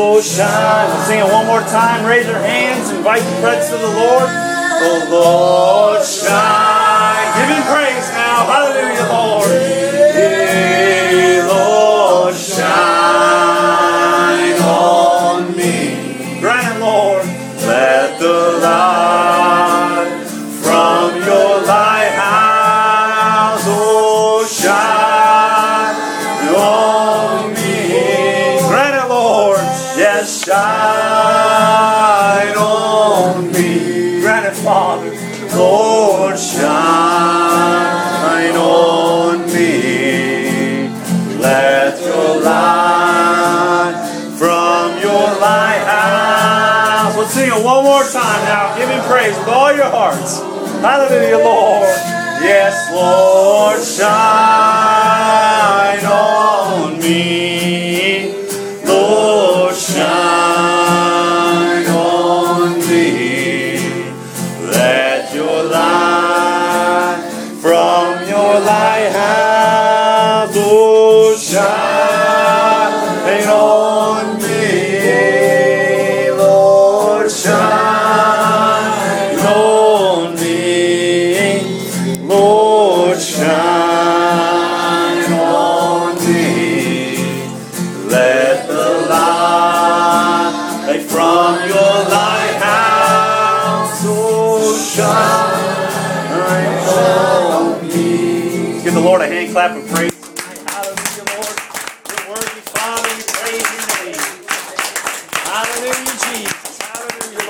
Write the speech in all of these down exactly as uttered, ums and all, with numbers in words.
oh shine. We'll sing it one more time. Raise your hands. Invite the presence of the Lord. Oh Lord, shine. Give him praise now. Hallelujah, Lord. Hey, Lord, shine on me. Grant it, Lord. Let the light from your lighthouse, oh, shine on me. Grant it, Lord. Yes, shine on me. Grant it, Father. Lord, shine on me. Let your light from your lighthouse. Let's sing it one more time now. Give him praise with all your hearts. Hallelujah, Lord. Yes, Lord, shine on me. Lord, shine on me. Let your light from your lighthouse, oh, shine on me. Lord, shine on me. Lord, shine on me. Let the light from your lighthouse, oh, shine on me. Give the Lord a hand clap of praise tonight. Hallelujah, Lord. You're worthy, Father. We praise your name. Hallelujah, Jesus. Hallelujah,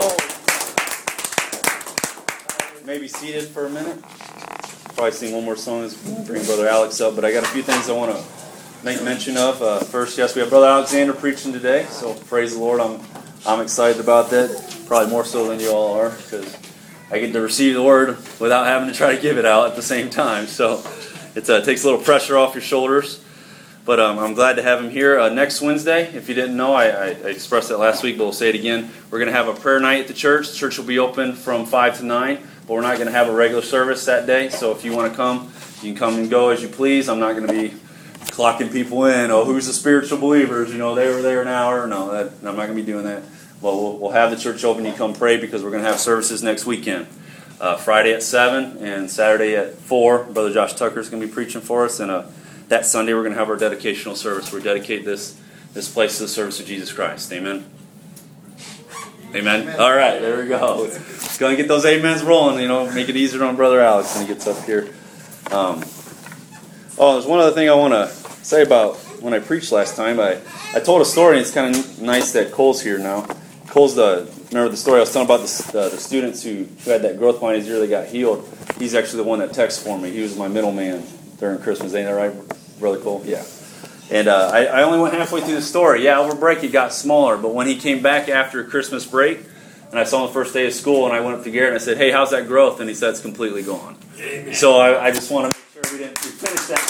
Lord. Maybe seated for a minute. Probably sing one more song as we bring Brother Alex up, but I got a few things I want to make mention of. Uh, first, yes, we have Brother Alexander preaching today, so praise the Lord. I'm I'm excited about that, probably more so than you all are, because I get to receive the word without having to try to give it out at the same time. So it uh, takes a little pressure off your shoulders. But um, I'm glad to have him here. Uh, next Wednesday, if you didn't know, I, I, I expressed that last week, but we'll say it again. We're going to have a prayer night at the church. The church will be open from five to nine, but we're not going to have a regular service that day. So if you want to come, you can come and go as you please. I'm not going to be clocking people in. Oh, who's the spiritual believers? You know, they were there an hour. No, that, I'm not going to be doing that. Well, well, we'll have the church open. You come pray because we're going to have services next weekend. Uh, Friday at seven and Saturday at four. Brother Josh Tucker is going to be preaching for us. And uh, that Sunday we're going to have our dedicational service. We dedicate this this place to the service of Jesus Christ. Amen. Amen. Amen. All right, there we go. It's going to get those amens rolling. You know, make it easier on Brother Alex when he gets up here. Um, oh, there's one other thing I want to say about when I preached last time. I, I told a story, and it's kind of nice that Cole's here now. Cole's the, remember the story I was telling about the, uh, the students who, who had that growth spine ear that got healed? He's actually the one that texted for me. He was my middleman during Christmas. Ain't that right, Brother Cole? Yeah. And uh, I, I only went halfway through the story. Yeah, over break it got smaller, but when he came back after Christmas break, and I saw him the first day of school, and I went up to Garrett and I said, hey, how's that growth? And he said, it's completely gone. Amen. So I, I just want to make sure we didn't we finish that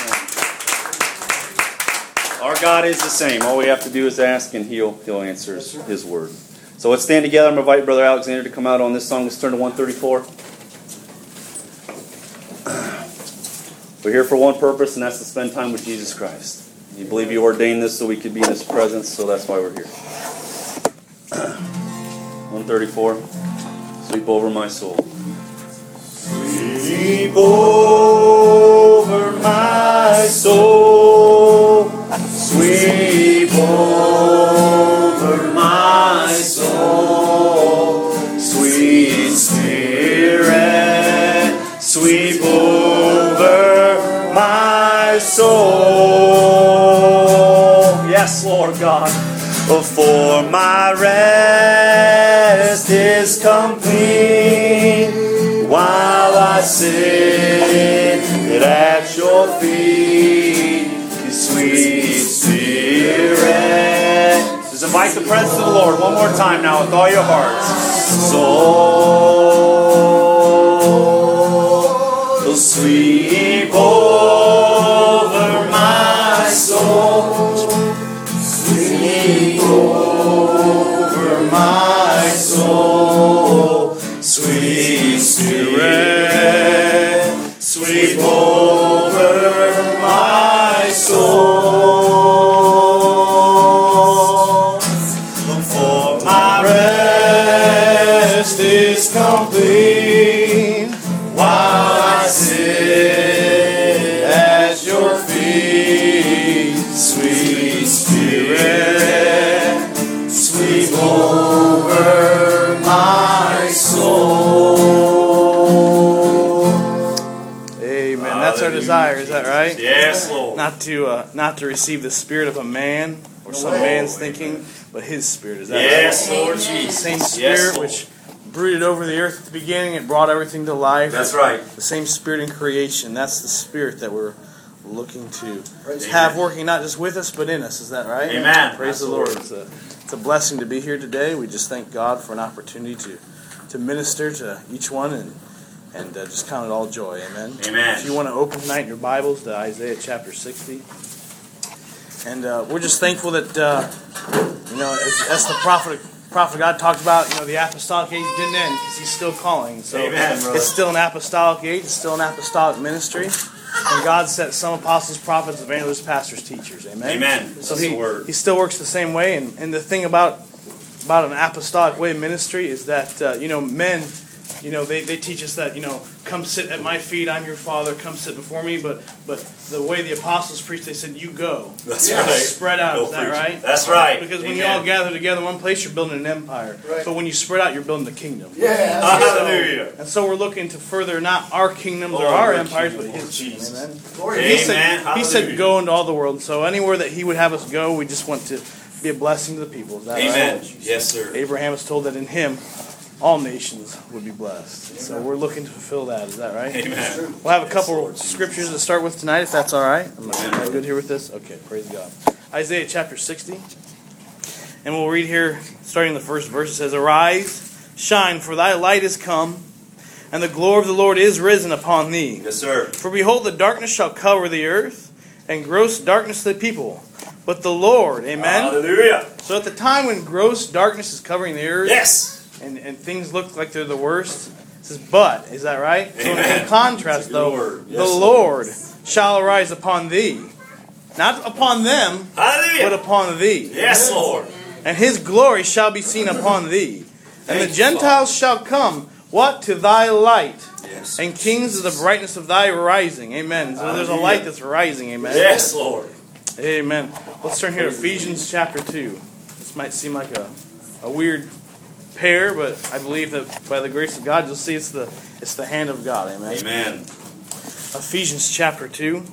testimony. Our God is the same. All we have to do is ask, and He'll, he'll answer his, his word. So let's stand together. I'm going to invite Brother Alexander to come out on this song. Let's turn to one thirty-four. We're here for one purpose, and that's to spend time with Jesus Christ. You believe He ordained this so we could be in His presence, so that's why we're here. one thirty-four. Sweep over my soul. Sweep over my soul. Sweep over my soul. Sweet Spirit, sweep over my soul. Yes, Lord God. For my rest is complete while I sit at your feet, sweet Spirit. Just invite the presence of the Lord one more time now with all your hearts. So sweep over my soul. Sweep over my soul, sweet Spirit, sweep over my soul. that right? Yes, Lord. Not to uh, not to receive the spirit of a man or some man's thinking, but His Spirit. Is that yes, right? Lord The Jesus. same Spirit Yes, Lord. which brooded over the earth at the beginning and brought everything to life. That's right. The same Spirit in creation. That's the Spirit that we're looking to Amen. have working not just with us but in us. Is that right? Amen. Praise the Lord. Lord. It's a, it's a blessing to be here today. We just thank God for an opportunity to, to minister to each one and and uh, just count it all joy. Amen. Amen. If you want to open tonight in your Bibles to Isaiah chapter sixty. And uh, we're just thankful that, uh, you know, as, as the prophet prophet God talked about, you know, the apostolic age didn't end because He's still calling. So Amen, brother. it's still an apostolic age. It's still an apostolic ministry. And God set some apostles, prophets, evangelists, pastors, teachers. Amen. Amen. So That's he, the word. he still works the same way. And, and the thing about about an apostolic way of ministry is that, uh, you know, men, you know, they, they teach us that, you know, come sit at my feet, I'm your father, come sit before me. But but the way the apostles preached, they said, you go. That's You right. Spread out, Go is that preach. right? That's right. Because when Amen. you all gather together in one place, you're building an empire. Right. But when you spread out, you're building the kingdom. Yeah. Hallelujah. And so we're looking to further not our kingdoms or Oh, our your empires, kingdom, but Lord His kingdom. Jesus. Amen. Glory He to Amen. said, he said, Hallelujah. go into all the world. So anywhere that He would have us go, we just want to be a blessing to the people. Is that Amen. right? Yes, sir. Abraham was told that in him, all nations would be blessed. So we're looking to fulfill that. Is that right? Amen. We'll have a Yes, couple Lord scriptures to start with tonight, if that's all right. Am I, am I Amen. good here with this? Okay, praise God. Isaiah chapter sixty. And we'll read here, starting in the first verse. It says, Arise, shine, for thy light is come, and the glory of the Lord is risen upon thee. Yes, sir. For behold, the darkness shall cover the earth, and gross darkness the people. But the Lord, amen? Hallelujah. So at the time when gross darkness is covering the earth, Yes. and, and things look like they're the worst, it says, but, is that right? So Amen. in contrast, That's a good though, word. the Yes, Lord shall arise upon thee. Not upon them, Hallelujah. but upon thee. Yes, Lord. And His glory shall be seen upon thee. And Thank the you, Gentiles shall come, what? To thy light. Yes. And kings of the brightness of thy rising. Amen. So there's a Hallelujah. light that's rising. Amen. Yes, Lord. Amen. Let's turn here to Ephesians chapter two. This might seem like a, a weird pair, but I believe that by the grace of God, you'll see it's the it's the hand of God. Amen. Amen. Ephesians chapter two.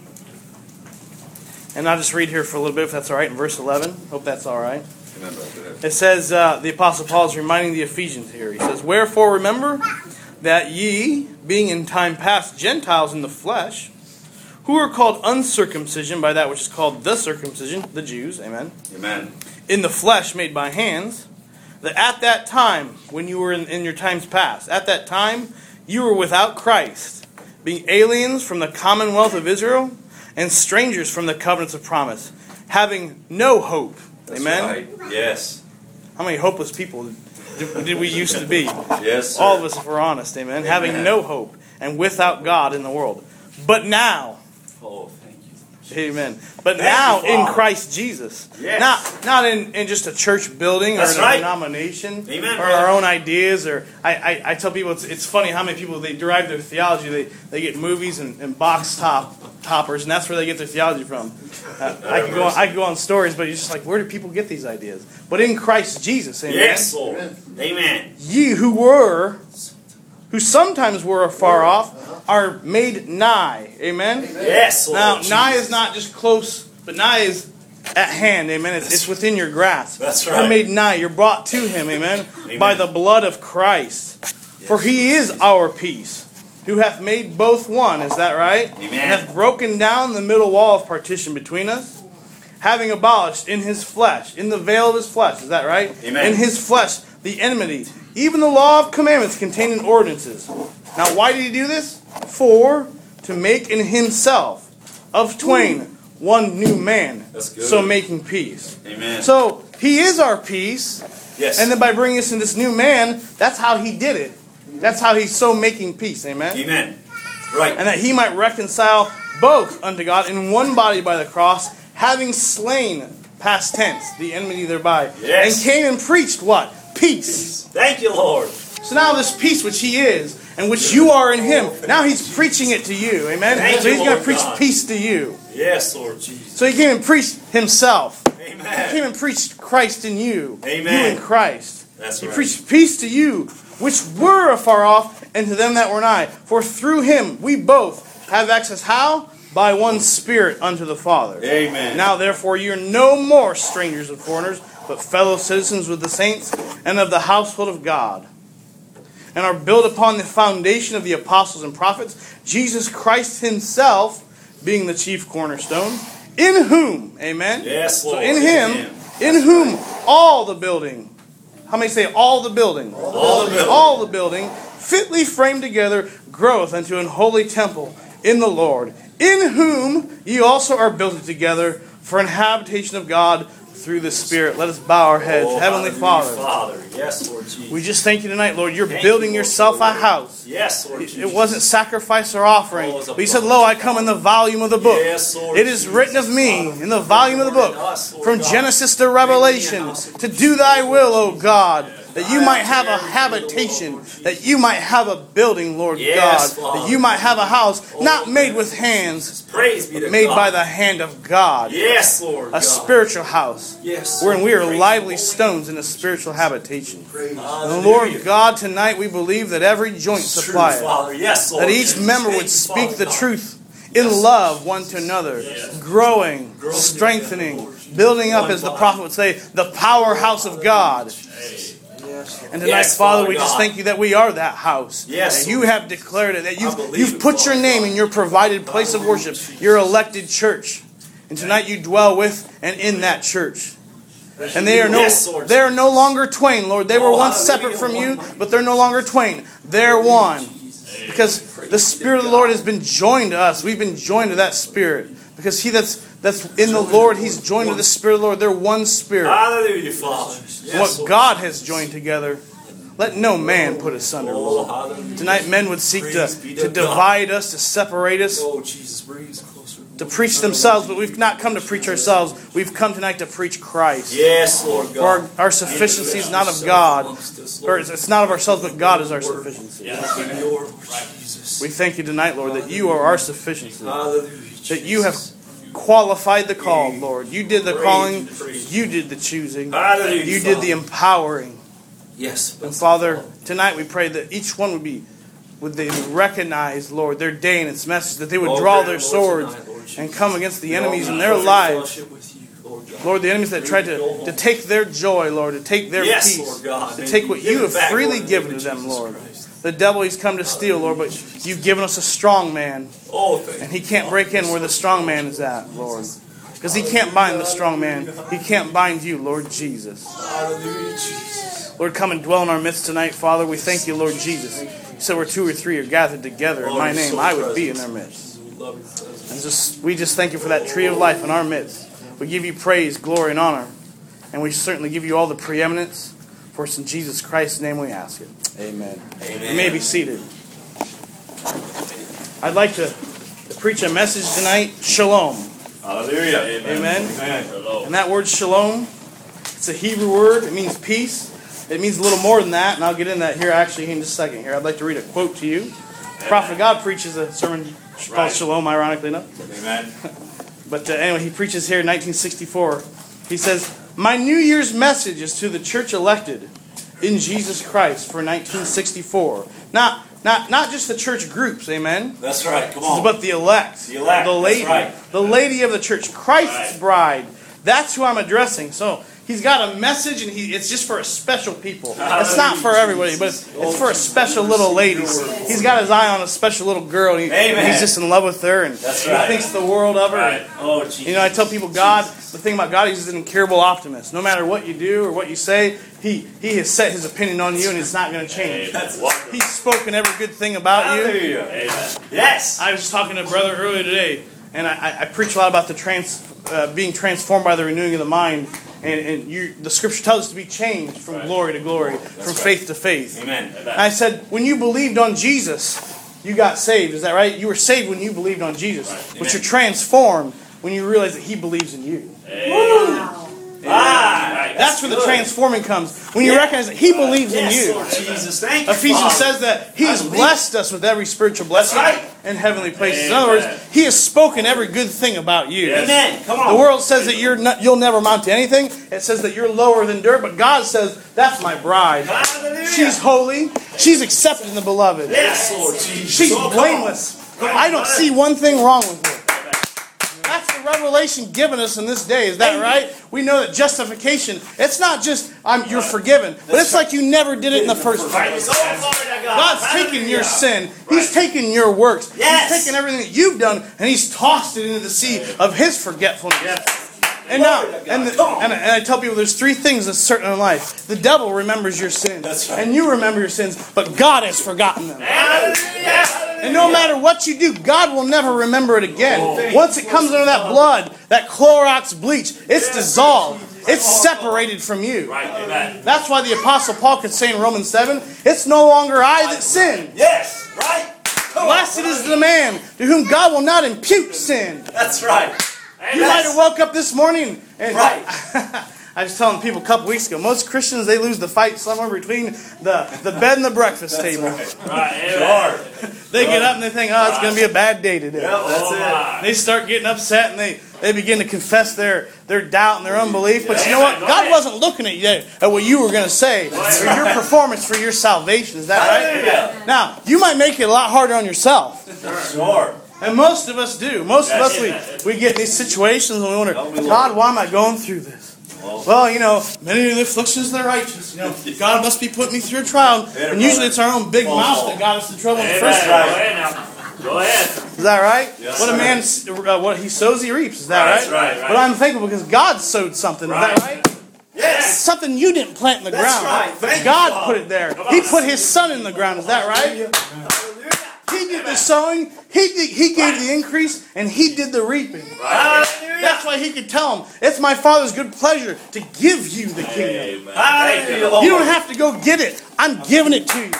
And I'll just read here for a little bit, if that's all right, in verse eleven. Hope that's all right. Amen, brother. It says, uh, the Apostle Paul is reminding the Ephesians here. He says, Wherefore remember that ye, being in time past Gentiles in the flesh, who are called uncircumcision by that which is called the circumcision, the Jews, amen, Amen. in the flesh made by hands, that at that time, when you were in, in your times past, at that time you were without Christ, being aliens from the commonwealth of Israel, and strangers from the covenants of promise, having no hope. That's Amen? right. Yes. How many hopeless people did, did we used to be? Yes, sir. All of us, if we're honest, amen? Amen. Having no hope and without God in the world. But now, Oh, thank you. amen. But Thank now you, Father. in Christ Jesus. Yes. Not not in, in just a church building or That's in a right. denomination Amen, or brother. our own ideas. Or I, I, I tell people it's, it's funny how many people, they derive their theology. They, they get movies and, and box top toppers, and that's where they get their theology from. Uh, I could go on, I could go on stories, but you're just like, where do people get these ideas? But in Christ Jesus, amen. Yes, Lord. Amen. Ye who were, who sometimes were afar off, are made nigh. Amen? Yes, Lord. Now, Jesus. nigh is not just close, but nigh is at hand. Amen? It's, it's within your grasp. That's You're right. made nigh. You're brought to Him. Amen? Amen. By the blood of Christ. For He is our peace, who hath made both one. Is that right? Amen. And hath broken down the middle wall of partition between us, having abolished in His flesh, in the veil of His flesh. Is that right? Amen. In His flesh, the enmity, even the law of commandments contained in ordinances. Now, why did He do this? For to make in Himself of twain one new man, That's good. so making peace. Amen. So He is our peace, yes. and then by bringing us in this new man, that's how He did it. That's how He's so making peace. Amen. Amen. Right. And that He might reconcile both unto God in one body by the cross, having slain, past tense, the enmity thereby, Yes. and came and preached what? Peace. Thank you, Lord. So now this peace which He is, and which you are in Him, now He's preaching it to you. Amen? Thank so you, He's going to Lord preach God. peace to you. Yes, Lord Jesus. So He came and preached Himself. He Amen. came and preached Christ in you. Amen. You in Christ. That's He right. preached peace to you, which were afar off, and to them that were nigh. For through Him we both have access. How? by one Spirit unto the Father. Amen. Now therefore you are no more strangers and foreigners, but fellow citizens with the saints and of the household of God, and are built upon the foundation of the apostles and prophets, Jesus Christ himself being the chief cornerstone, in whom, amen? Yes, Lord. So in him, Amen. in whom all the building, how many say all the building? All the building. All the building, fitly framed together, groweth unto an holy temple in the Lord, in whom ye also are built together for an habitation of God through the Spirit. Let us bow our heads. Oh, Heavenly hallelujah, Father, Father. Yes, Lord Jesus. we just thank you tonight, Lord. You're Thank building you, Lord, yourself for a your word. house. Yes, Lord Jesus. It wasn't sacrifice or offering. Oh, it was a But you said, blood. lo, I come in the volume of the book. Yes, Lord It is Jesus. written of me in the volume of the Lord, book, in us, Lord from God. Genesis to Revelation, Make me a house of to do thy will, O God, that you I might am have a very habitation, Lord Jesus. that you might have a building, Lord Yes, God, Father. that you might have a house Oh, not made yes. with hands, Praise be to made God. by the hand of God. Yes, Lord A God. spiritual house, Yes. wherein we are Praise lively the Lord. stones in a spiritual habitation. Praise. And Lord God, tonight we believe that every joint True, supplied, Father. Yes, Lord that each Jesus. member Thank would you, speak Father the God. truth in Yes. love one to another, growing, Growing strengthening, together, Lord. building up, One as the body. prophet would say, the powerhouse of God. And tonight, Yes, Father, Father we just God. thank you that we are that house. Yes, That you have declared it, that I you've, believe you've it, put your Father name God. in your provided place of worship, your elected church. And tonight you dwell with and in that church. And they are no Yes, Lord they are no longer twain, Lord. They were Oh, once separate hallelujah. from you, but they're no longer twain. They're one. Because the Spirit of the Lord has been joined to us. We've been joined to that Spirit. Because he that's that's in the Lord, he's joined to the Spirit of the Lord. They're one Spirit. Hallelujah, Father. Yes, What Lord. God has joined together, let no man put asunder, Oh, Lord. hallelujah. Tonight men would seek to, Praise be to to God. divide us, to separate us, Oh, Jesus, breathe closer. to preach themselves, but we've not come to preach ourselves. We've come tonight to preach Christ. Yes, Lord For God. our, our sufficiency is not of God, or it's it's not of ourselves, but God is our sufficiency. Your Jesus. We thank you tonight, Lord, that you are our sufficiency. Hallelujah. That you have qualified the call, Lord. You did the calling, you did the choosing, Hallelujah. you did the empowering. Yes. And Father, tonight we pray that each one would be, would they recognize, Lord, their day and its message, that they would draw their swords and come against the enemies in their lives. Lord, the enemies that tried to, to take their joy, Lord, to take their Yes, peace, Lord God. to take what you have Give it back, freely Lord, given to in them, Jesus Lord. Christ. The devil, he's come to steal, Lord, but you've given us a strong man, Oh, thank and he can't break in where the strong man is at, Lord. Because he can't bind the strong man. He can't bind you, Lord Jesus. Hallelujah, Jesus. Lord, come and dwell in our midst tonight, Father. We thank you, Lord Jesus. You said where two or three are gathered together in my name, I would be in their midst. And just we just thank you for that tree of life in our midst. We give you praise, glory, and honor. And we certainly give you all the preeminence. For it's in Jesus Christ's name we ask it. Amen. Amen. You may be seated. I'd like to, to preach a message tonight, shalom. Hallelujah. Amen. Amen. And that word shalom, it's a Hebrew word. It means peace. It means a little more than that, and I'll get into that here actually in just a second. Here, I'd like to read a quote to you. The Prophet of God preaches a sermon called Right. Shalom, ironically enough. Amen. But uh, anyway, he preaches here in nineteen sixty-four. He says, "My New Year's message is to the church elected in Jesus Christ for nineteen sixty-four. Not, not, not just the church groups, amen? That's right. Come on. But the elect, The elect, the that's lady, right. the lady of the church, Christ's Right. bride. That's who I'm addressing. So he's got a message, and he, it's just for a special people. It's not for everybody, but it's, it's for a special little lady. He's got his eye on a special little girl, and he, Amen. he's just in love with her, and That's he right. thinks the world of her. Right. Oh, Jesus. You know, I tell people, God, the thing about God, he's an incurable optimist. No matter what you do or what you say, he, he has set his opinion on you, and it's not going to change. That's wonderful. He's spoken every good thing about you. Hallelujah. Amen. Yes. I was just talking to a brother earlier today, and I, I, I preach a lot about the trans, uh, being transformed by the renewing of the mind. And, and you, the Scripture tells us to be changed from Right. glory to glory, from right. faith to faith. Amen. And I said, when you believed on Jesus, you got saved. Is that right? You were saved when you believed on Jesus. Right. But Amen. you're transformed when you realize that He believes in you. Ah, That's where the good. transforming comes. When you Yeah. recognize that He believes in Yes, you. Lord Jesus. Thank you, Ephesians Father. says that He has believe. blessed us with every spiritual blessing That's right. in heavenly places. In other words, Amen. He has spoken every good thing about you. Amen. Come on. The world says that you're not, you'll never amount to anything. It says that you're lower than dirt, but God says, that's my bride. Hallelujah. She's holy. She's accepted in the beloved. Yes, Lord Jesus. She's Oh, come on. blameless. Come on, I don't brother. see one thing wrong with her. the revelation given us in this day. Is that right? We know that justification, it's not just I'm, you're forgiven, but it's like you never did it in the first place. God's taken your sin. He's taken your works. Yes. He's taken everything that you've done, and He's tossed it into the sea of His forgetfulness. And now, and, the, and, and I tell people there's three things that's certain in life. The devil remembers your sins. That's right. And you remember your sins, but God has forgotten them. And no matter what you do, God will never remember it again. Once it comes under that blood, that Clorox bleach, it's dissolved. It's separated from you. That's why the Apostle Paul could say in Romans seven, it's no longer I that sin. Yes, right. Blessed is the man to whom God will not impute sin. That's right. You might have woke up this morning and Right. I was telling people a couple weeks ago, most Christians, they lose the fight somewhere between the, the bed and the breakfast That's table. right. Right. Sure. They get up and they think, oh, it's going to be a bad day today. Yep, that's it. They start getting upset and they, they begin to confess their, their doubt and their unbelief. But you know what? God wasn't looking at you at what you were going to say or your performance for your salvation. Is that right? Hallelujah. Now, you might make it a lot harder on yourself. Sure. And most of us do. Most of us, we, we get in these situations and we wonder, God, why am I going through this? Well, you know, many of the afflictions of the righteous. You know, God must be putting me through a trial. And usually it's our own big mouth that got us in trouble in the first Go place. ahead now. Go ahead. Is that right? Yes, what a sir. man, uh, what he sows, he reaps. Is that That's right? right, right. But I'm thankful because God sowed something. Is that Right. right? It's Yes. something you didn't plant in the That's ground. right. But Thank God you, put Father. it there. He put His Son in the ground. Is that right? He did the sowing, he did, he gave the increase, and He did the reaping. Hallelujah. That's why He could tell them, it's my Father's good pleasure to give you the kingdom. Amen. Hallelujah, Lord. You don't have to go get it. I'm giving it to you.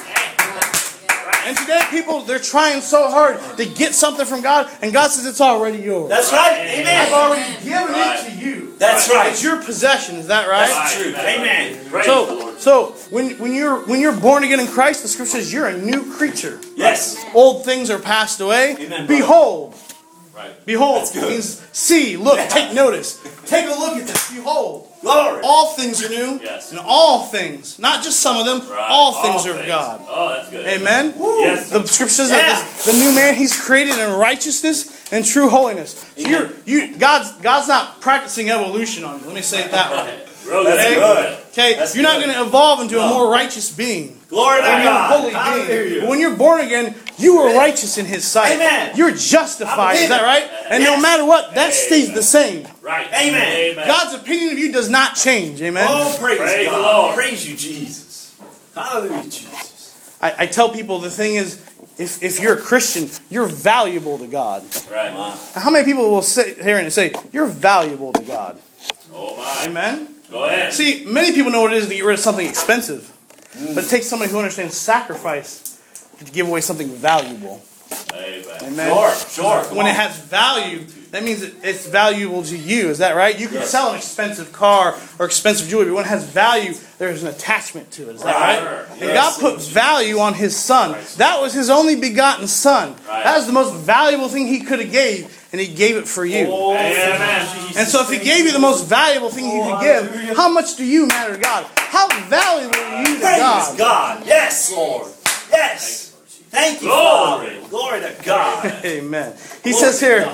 And today people, they're trying so hard to get something from God, and God says it's already yours. That's right. I've Amen. already given it to you. That's right. It's your possession, is that right? That's the truth. Amen. Praise the So, Lord. so when, when you're when you're born again in Christ, the Scripture says you're a new creature. Yes. Old things are passed away. Amen, brother. Behold. Right. Behold. That's good. Means see, look, take notice. Take a look at this. Behold. Glory. All things are new. Yes. And all things, not just some of them, Right. all things are of God. Oh, that's good. Amen? Yes. The Scripture says Yeah. that this, the new man, he's created in righteousness and true holiness. So you're, you, God's, God's not practicing evolution on you. Let me say it that way. Real That's Okay? good. Okay, That's you're not good. going to evolve into a No. more righteous being. Glory to Or you're a God. holy being. Hallelujah. But when you're born again, you are righteous in His sight. Amen. You're justified. Is that right? And no Yes. matter what, that stays the same. Right. Amen. Amen. God's opinion of you does not change. Amen. Oh, praise, Praise the God. Lord. Praise you, Jesus. Hallelujah, Jesus. I, I tell people the thing is, if, if you're a Christian, you're valuable to God. Right. Wow. How many people will sit here and say, you're valuable to God? Oh, my. Amen? Go ahead. See, many people know what it is to get rid of something expensive. But it takes somebody who understands sacrifice to give away something valuable. Amen. Amen? Sure, sure. Come When on. it has value, that means it- it's valuable to you. Is that right? You can Yes. sell an expensive car or expensive jewelry, but when it has value, there's an attachment to it. Is that right? Right. And Yes. God put value on His Son. That was His only begotten Son. Right. That was the most valuable thing He could have gave, and He gave it for you. Oh, Amen. Jesus. And so if He gave you the most valuable thing He could give, how much do you matter to God? How valuable are you to Praise God? God. Yes, Lord. Yes. Thank you, Glory. Father. Glory to God. Amen. He Glory says to here, God.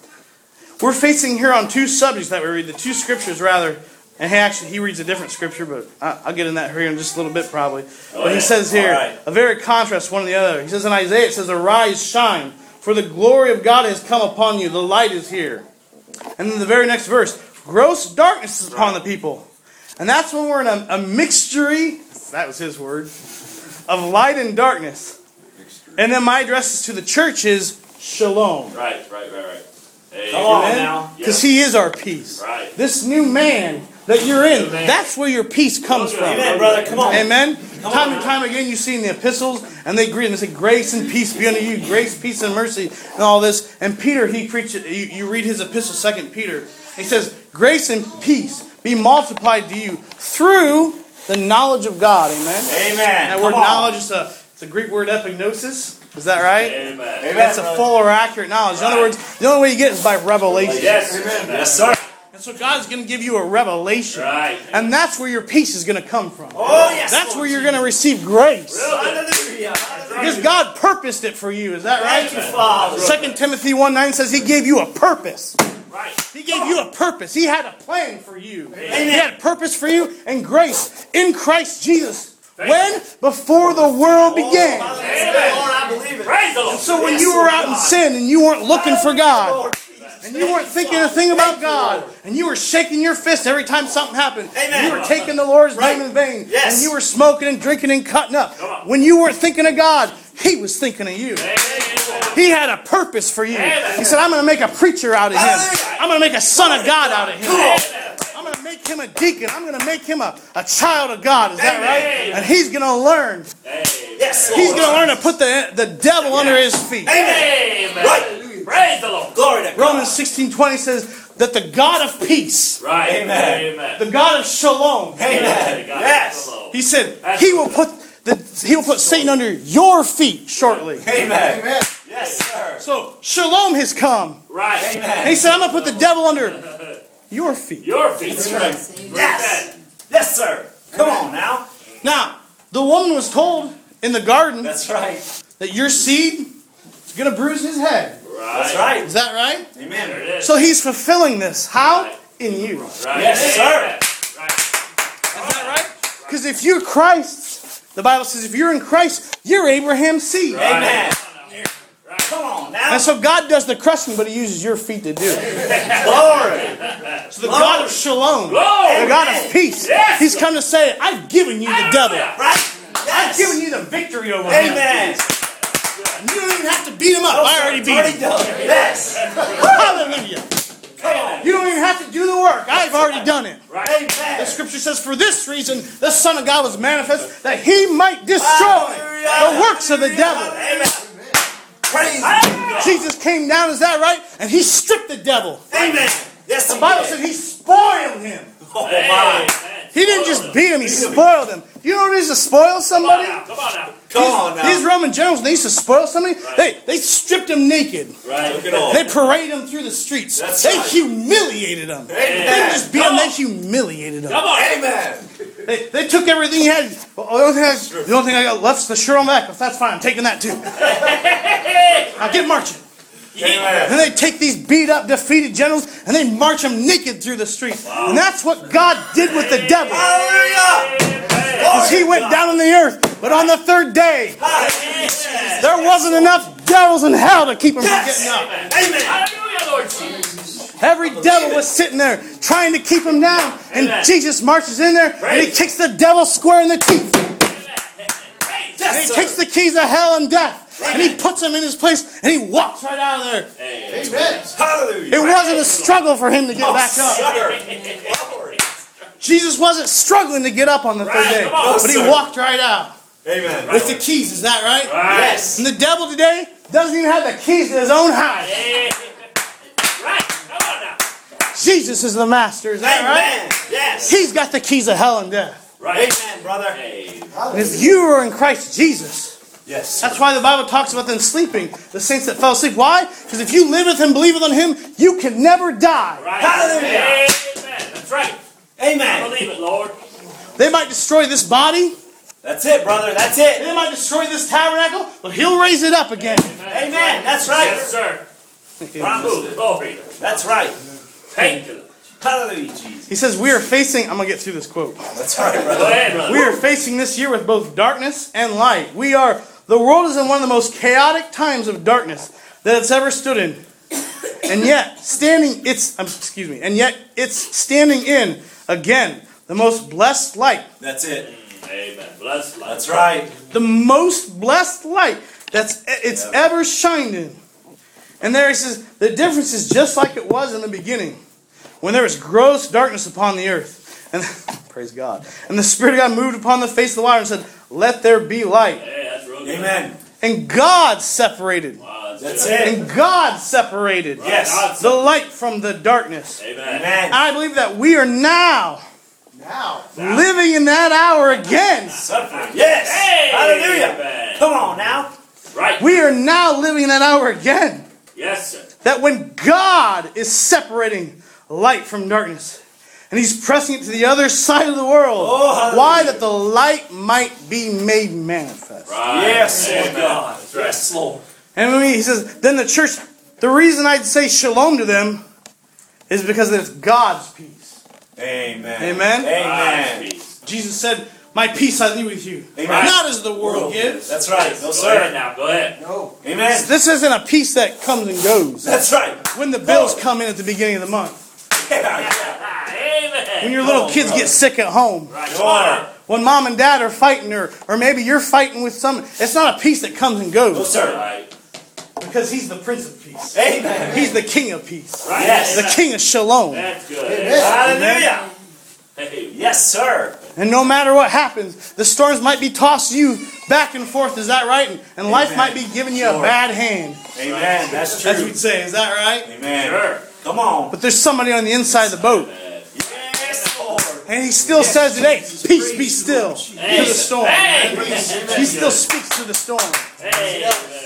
we're facing here on two subjects that we read, the two scriptures rather. And he actually, he reads a different scripture, but I- I'll get in that here in just a little bit probably. Go But he ahead. says here, All right. a very contrast one to the other. He says in Isaiah, it says, arise, shine, for the glory of God has come upon you. The light is here. And then the very next verse, gross darkness is upon the people. And that's when we're in a, a mixture, that was his word, of light and darkness. And then my address is to the church is shalom. Right, right, right, right. Amen. Come on now. Because He is our peace. Right. This new man that you're in, New man. that's where your peace comes from. Amen, brother. Come on. Amen. Come Time on and now. time again, you see in the epistles, and they greet and they say, "Grace and peace be unto you, grace, peace, and mercy," and all this. And Peter, he preaches. You, you read his epistle, Second Peter. He says, "Grace and peace be multiplied to you through the knowledge of God." Amen. Amen. That Come word on. knowledge is a it's a Greek word epignosis. Is that right? Amen. Amen. That's a brother. full or accurate knowledge. In other words, the only way you get it is by revelation. Yes. Amen. Yes, sir. And so God's going to give you a revelation. Right. And that's where your peace is going to come from. Oh, yes. That's Lord where you're going to receive grace. Hallelujah. Because God purposed it for you. Is that right? Thank you, Father. Second Timothy one nine says He gave you a purpose. Right. He gave you a purpose. He had a plan for you. Amen. He had a purpose for you and grace in Christ Jesus. When? Before the world began. Lord, I believe it. Praise the Lord. So when Yes, you were Lord out in God. sin and you weren't looking for God, Lord. and you weren't thinking a thing about God, and you were shaking your fist every time something happened, and Amen. you were taking the Lord's Right. name in vain, Yes. and you were smoking and drinking and cutting up, Come on. when you weren't thinking of God, He was thinking of you. Amen. He had a purpose for you. Amen. He said, I'm going to make a preacher out of him. Hallelujah. I'm going to make a son of God out of him. Come on. I'm going to make him a deacon. I'm going to make him a, a child of God. Is that Amen. right? And he's going to learn. Yes, Lord. He's going to learn to put the, the devil under his feet. Amen. Amen. Right. Praise the Lord. Glory to God. Romans sixteen twenty says that the God of peace, Right. Amen. Amen. the God of shalom, Amen. God, Yes. hello. he said he will put the he will put Satan under your feet shortly. Amen. Yes, sir. So shalom has come. Right. And he said, I'm going to put the devil under your feet. Your feet. That's right. Yes. Yes, sir. Come on now. Now, the woman was told in the garden That's right. that your seed is going to bruise his head. Right. That's right. Is that right? There Amen. it is. So he's fulfilling this. How? Right. In you. Right. Yes, sir. Amen. Right. Is that right? Because if you're Christ, the Bible says if you're in Christ, you're Abraham's seed. Right. Amen. Right. Come on now. And so God does the crushing, but he uses your feet to do it. Glory. So the God of shalom, Glory. the God of peace, Yes. he's come to say, I've given you the devil. Right? I've Yes. given you the victory over him. Amen. And you don't even have to beat him up. I already It's beat already him. done. Yes. Hallelujah. Come on. You don't even have to do the work. I've already done it. Right. The Amen. scripture says, for this reason, the Son of God was manifest, that he might destroy Hallelujah. the works of the devil. Amen. Praise God. Jesus came down, is that right? And he stripped the devil. Amen. Yes, The he Bible did. said he spoiled him. Oh, my. Amen. He didn't just beat him, he spoiled him. You know what it is to spoil Come on somebody? now. Come on now. Come these, on now. These Roman generals, they used to spoil somebody. They, they stripped him naked. Right. Look at all. They paraded him through the streets. That's they right. humiliated him. They didn't Amen. just beat him, they humiliated him. Come on. Amen. They, they took everything he had. Oh, the, only thing I, the only thing I got left's the shirt on the back. That's fine, I'm taking that too. Now get marching. Amen. And they take these beat up, defeated generals and they march them naked through the street. And that's what God did with the devil. Hallelujah. Because he went down on the earth. But on the third day, Hallelujah. there wasn't enough devils in hell to keep him from Yes. getting up. Amen. Hallelujah, Lord Jesus. Every devil was sitting there trying to keep him down. And Amen. Jesus marches in there and he Praise. kicks the devil square in the teeth. Praise. And he Yes, takes sir. the keys of hell and death. And he puts him in his place and he walks right out of there. Amen. Hallelujah. It wasn't a struggle for him to get back up. Sir. Glory. Jesus wasn't struggling to get up on the third Right, day. come on, But he sir. walked right out Amen. with the keys. Is that right? Right. Yes. And the devil today doesn't even have the keys to his own house. Amen. Right. Come on now. Jesus is the master. Is that right? Amen. Yes. He's got the keys of hell and death. Right. Amen, brother. Amen. And if you are in Christ Jesus, Yes. that's why the Bible talks about them sleeping, the saints that fell asleep. Why? Because if you liveth and believeth on him, you can never die. Right. Hallelujah. Amen. That's right. I Amen. believe it, Lord. They might destroy this body, That's it, brother. That's it. they might destroy this tabernacle, but he'll raise it up again. Amen. That's right. Yes, sir. Bravo. Glory. That's right. Thank you. Hallelujah, Jesus. He says, we are facing, I'm going to get through this quote. That's right, Go brother. ahead, brother. We are facing this year with both darkness and light. We are, the world is in one of the most chaotic times of darkness that it's ever stood in. And yet, standing, it's, um, excuse me, and yet it's standing in, again, the most blessed light. That's it. Amen. Bless life. That's right. The most blessed light that's it's Yeah. ever shined in. And there he says, the difference is just like it was in the beginning, when there was gross darkness upon the earth. And praise God. And the Spirit of God moved upon the face of the water and said, let there be light. Hey, that's real good. Amen. And God separated. Wow, That's good. it. And God separated Yes. God's- the light from the darkness. Amen. Amen. I believe that we are now Now. living in that hour again. Suffering. Yes. Hey, Hallelujah. amen. Come on now. Right. We are now living in that hour again. Yes, sir. That when God is separating light from darkness, and He's pressing it to the other side of the world. Oh, hallelujah. Why? That the light might be made manifest. Right. Yes, Amen. Lord God. That's right. Yes, Lord. And when He says, then the church, the reason I'd say shalom to them is because it's God's peace. Amen. Amen? Amen. Peace. Jesus said, my peace I leave with you. Amen. Not as the world gives. That's right. No, Go sir. ahead now. Go ahead. No. Amen. This isn't a peace that comes and goes. That's right. When the bills come in at the beginning of the month. Ah, amen. When your little Oh, kids brother. get sick at home. Right. Come Come on. on. When mom and dad are fighting, or, or maybe you're fighting with some. It's not a peace that comes and No, goes. sir. Right. Because he's the Prince of Peace. Amen. He's the King of Peace. Right. Yes. The King of Shalom. That's good. Hallelujah. Hey. Yes, sir. And no matter what happens, the storms might be tossing you back and forth. Is that right? And, and life Amen. might be giving you a Sure. bad hand. Amen. That's As true. we'd say. Is that right? Amen. Sure. Come on. But there's somebody on the inside of the boat. Yes, Lord. And he still says today, peace be still to Hey. the storm. Hey. He still speaks to the storm. Hey.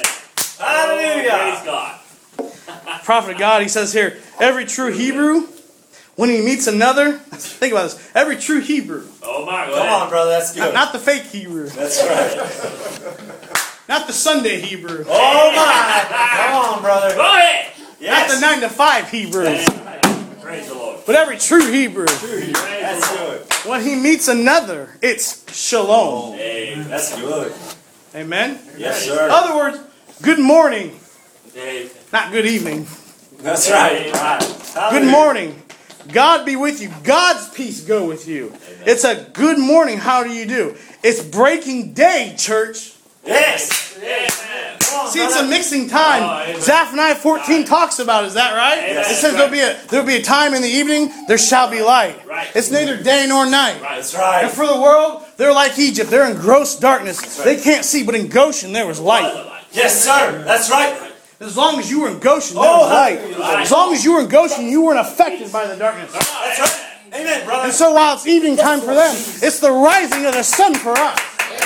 Hallelujah. Praise God. Prophet of God, he says here, every true Hebrew, when he meets another, think about this, every true Hebrew, Oh my. Go Come ahead. on, brother. That's not, good. not the fake Hebrew, That's right. not the Sunday Hebrew, Oh, my. Come on, brother. Go ahead. not the Yes. nine to five Hebrew, Praise the Lord. but every true Hebrew, Praise That's the Lord. good. when he meets another, it's shalom. Hey. That's good. Amen? Yes, In sir. other words, good morning, Hey. not good evening. That's right. Right. Good Hallelujah. morning. God be with you. God's peace go with you. It's a good morning. How do you do? It's breaking day, church. Yes. Amen. Come on, See, it's a brother. mixing time. Oh, amen. Zephaniah fourteen talks about it. Is that right? Amen. It says there'll be a there'll be a time in the evening. There shall be light. Right. It's neither day nor night. Right. That's right. And for the world, they're like Egypt. They're in gross darkness. They can't see. But in Goshen, there was light. Yes, sir. That's right. As long as you were in Goshen, there Oh, was light. hallelujah. As long as you were in Goshen, you weren't affected by the darkness. That's right. Amen, brother. And so while it's evening time for them, it's the rising of the sun for us.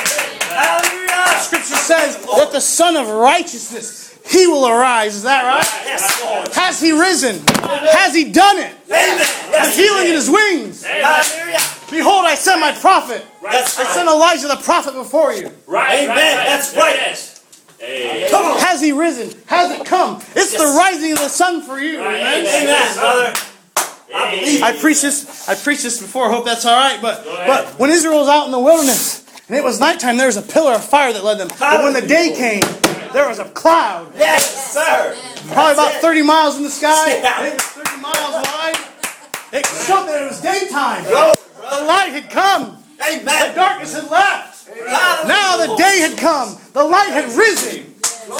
Hallelujah. Scripture says that the Son of Righteousness, he will arise. Is that right? Yes, Lord. Has he risen? Has he done it? Amen. Has Yes, healing in his wings? Hallelujah. Behold, I send my prophet. That's I right. send Elijah the prophet before you. Right. Amen. Right, right. That's right. Yes. Hey. Come on. Has he risen? Has it come? It's the Yes. rising of the sun for you. Right. Amen? Amen, brother. I believe. I preached this. I preached this before. I hope that's all right. But Go ahead. but when Israel was out in the wilderness and it was nighttime, there was a pillar of fire that led them. But when the day came, there was a cloud, Yes, sir. probably about thirty miles in the sky. Yeah. It was thirty miles wide. It showed that it was daytime. Go, The light had come. The Amen. darkness had left. Hallelujah. Now the day had come. The light had risen.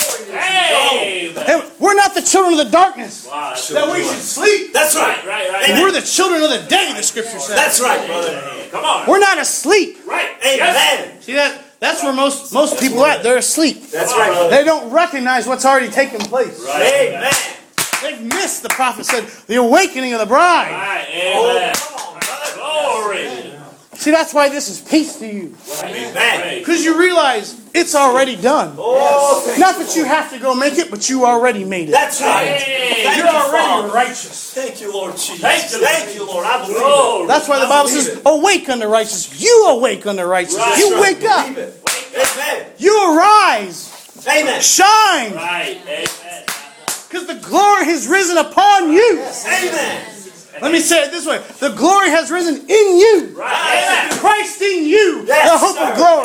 Hey. And we're not the children of the darkness Wow. That's that we should sleep. That's right. right. Right. Right. We're the children of the day, the scripture says. That's right, brother. Come on. We're not asleep. Right. Yes. Amen. See that? That's where most most people are at. They're asleep. That's right, brother. They don't recognize what's already taken place. Right. Amen. They've missed, the prophet said, the awakening of the bride. Right. Oh, Amen. come on, brother. Glory. See, that's why this is peace to you. Amen. Because you realize it's already done. Oh, thank Not that you have to go make it, but you already made it. That's right. Hey. Thank You're you, already Father. righteous. Thank you, Lord Jesus. Thank you. Thank you, Lord. I believe it. Glory. That's why the Bible says, awake unto righteousness. You awake unto righteousness. Right. You That's right. wake up. Believe it. Amen. You arise. Amen. Shine. Right. Amen. Because the glory has risen upon you. Amen. Let me say it this way. The glory has risen in you. Right. Amen. Christ in you. Yes, the hope sir. of glory.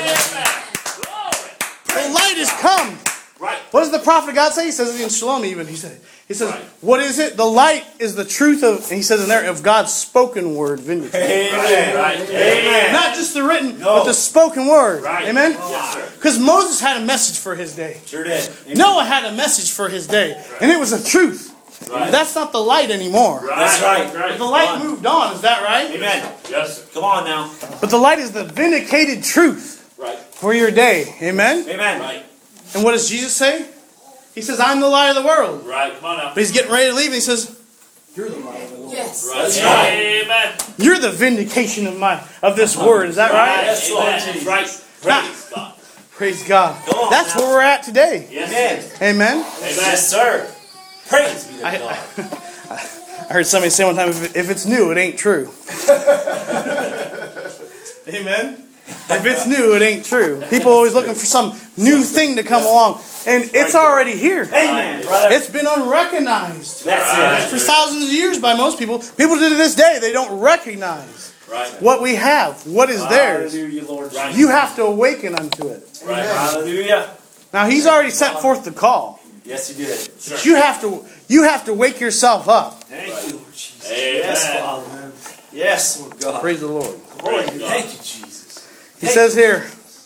Glory. The light has come. Right. What does the prophet of God say? He says it in Shalom even. He said, he says, Right. what is it? The light is the truth of, and he says in there, of God's spoken word vindicated. Amen. Right. Amen. Not just the written, No. but the spoken word. Right. Amen? Yes, sir. Because Moses had a message for his day. Sure did. Amen. Noah had a message for his day. And it was the truth. Right. That's not the light anymore. Right. That's right. Right. The light moved on, is that right? Amen. Yes, sir. Come on now. But the light is the vindicated truth Right. for your day. Amen? Amen. Right. And what does Jesus say? He says, I'm the light of the world. Right. Come on now. But he's getting ready to leave and he says, you're the light of the world. Yes. Right. That's right. Amen. You're the vindication of my of this word. Is that right? Yes, Lord Amen. Jesus. Right. Praise God. Praise God. Go on That's now. where we're at today. Yes. Amen. Amen. Amen. Yes, sir. Praise be to I, God. I heard somebody say one time, if, if it's new, it ain't true. Amen. If it's new, it ain't true. People are always looking for some new thing to come along. And it's already here. Amen, brother. It's been unrecognized That's it. for thousands of years by most people. People to this day, they don't recognize Right. what we have, what is theirs. Hallelujah, Lord. Right. You have to awaken unto it. Right. Hallelujah. Now, He's already set forth the call. Yes, He did. But you have to, you have to wake yourself up. Thank you, Lord Jesus. Amen. Yes, Father. Yes, Lord God. Praise the Lord. Lord, thank you, Jesus. He says here,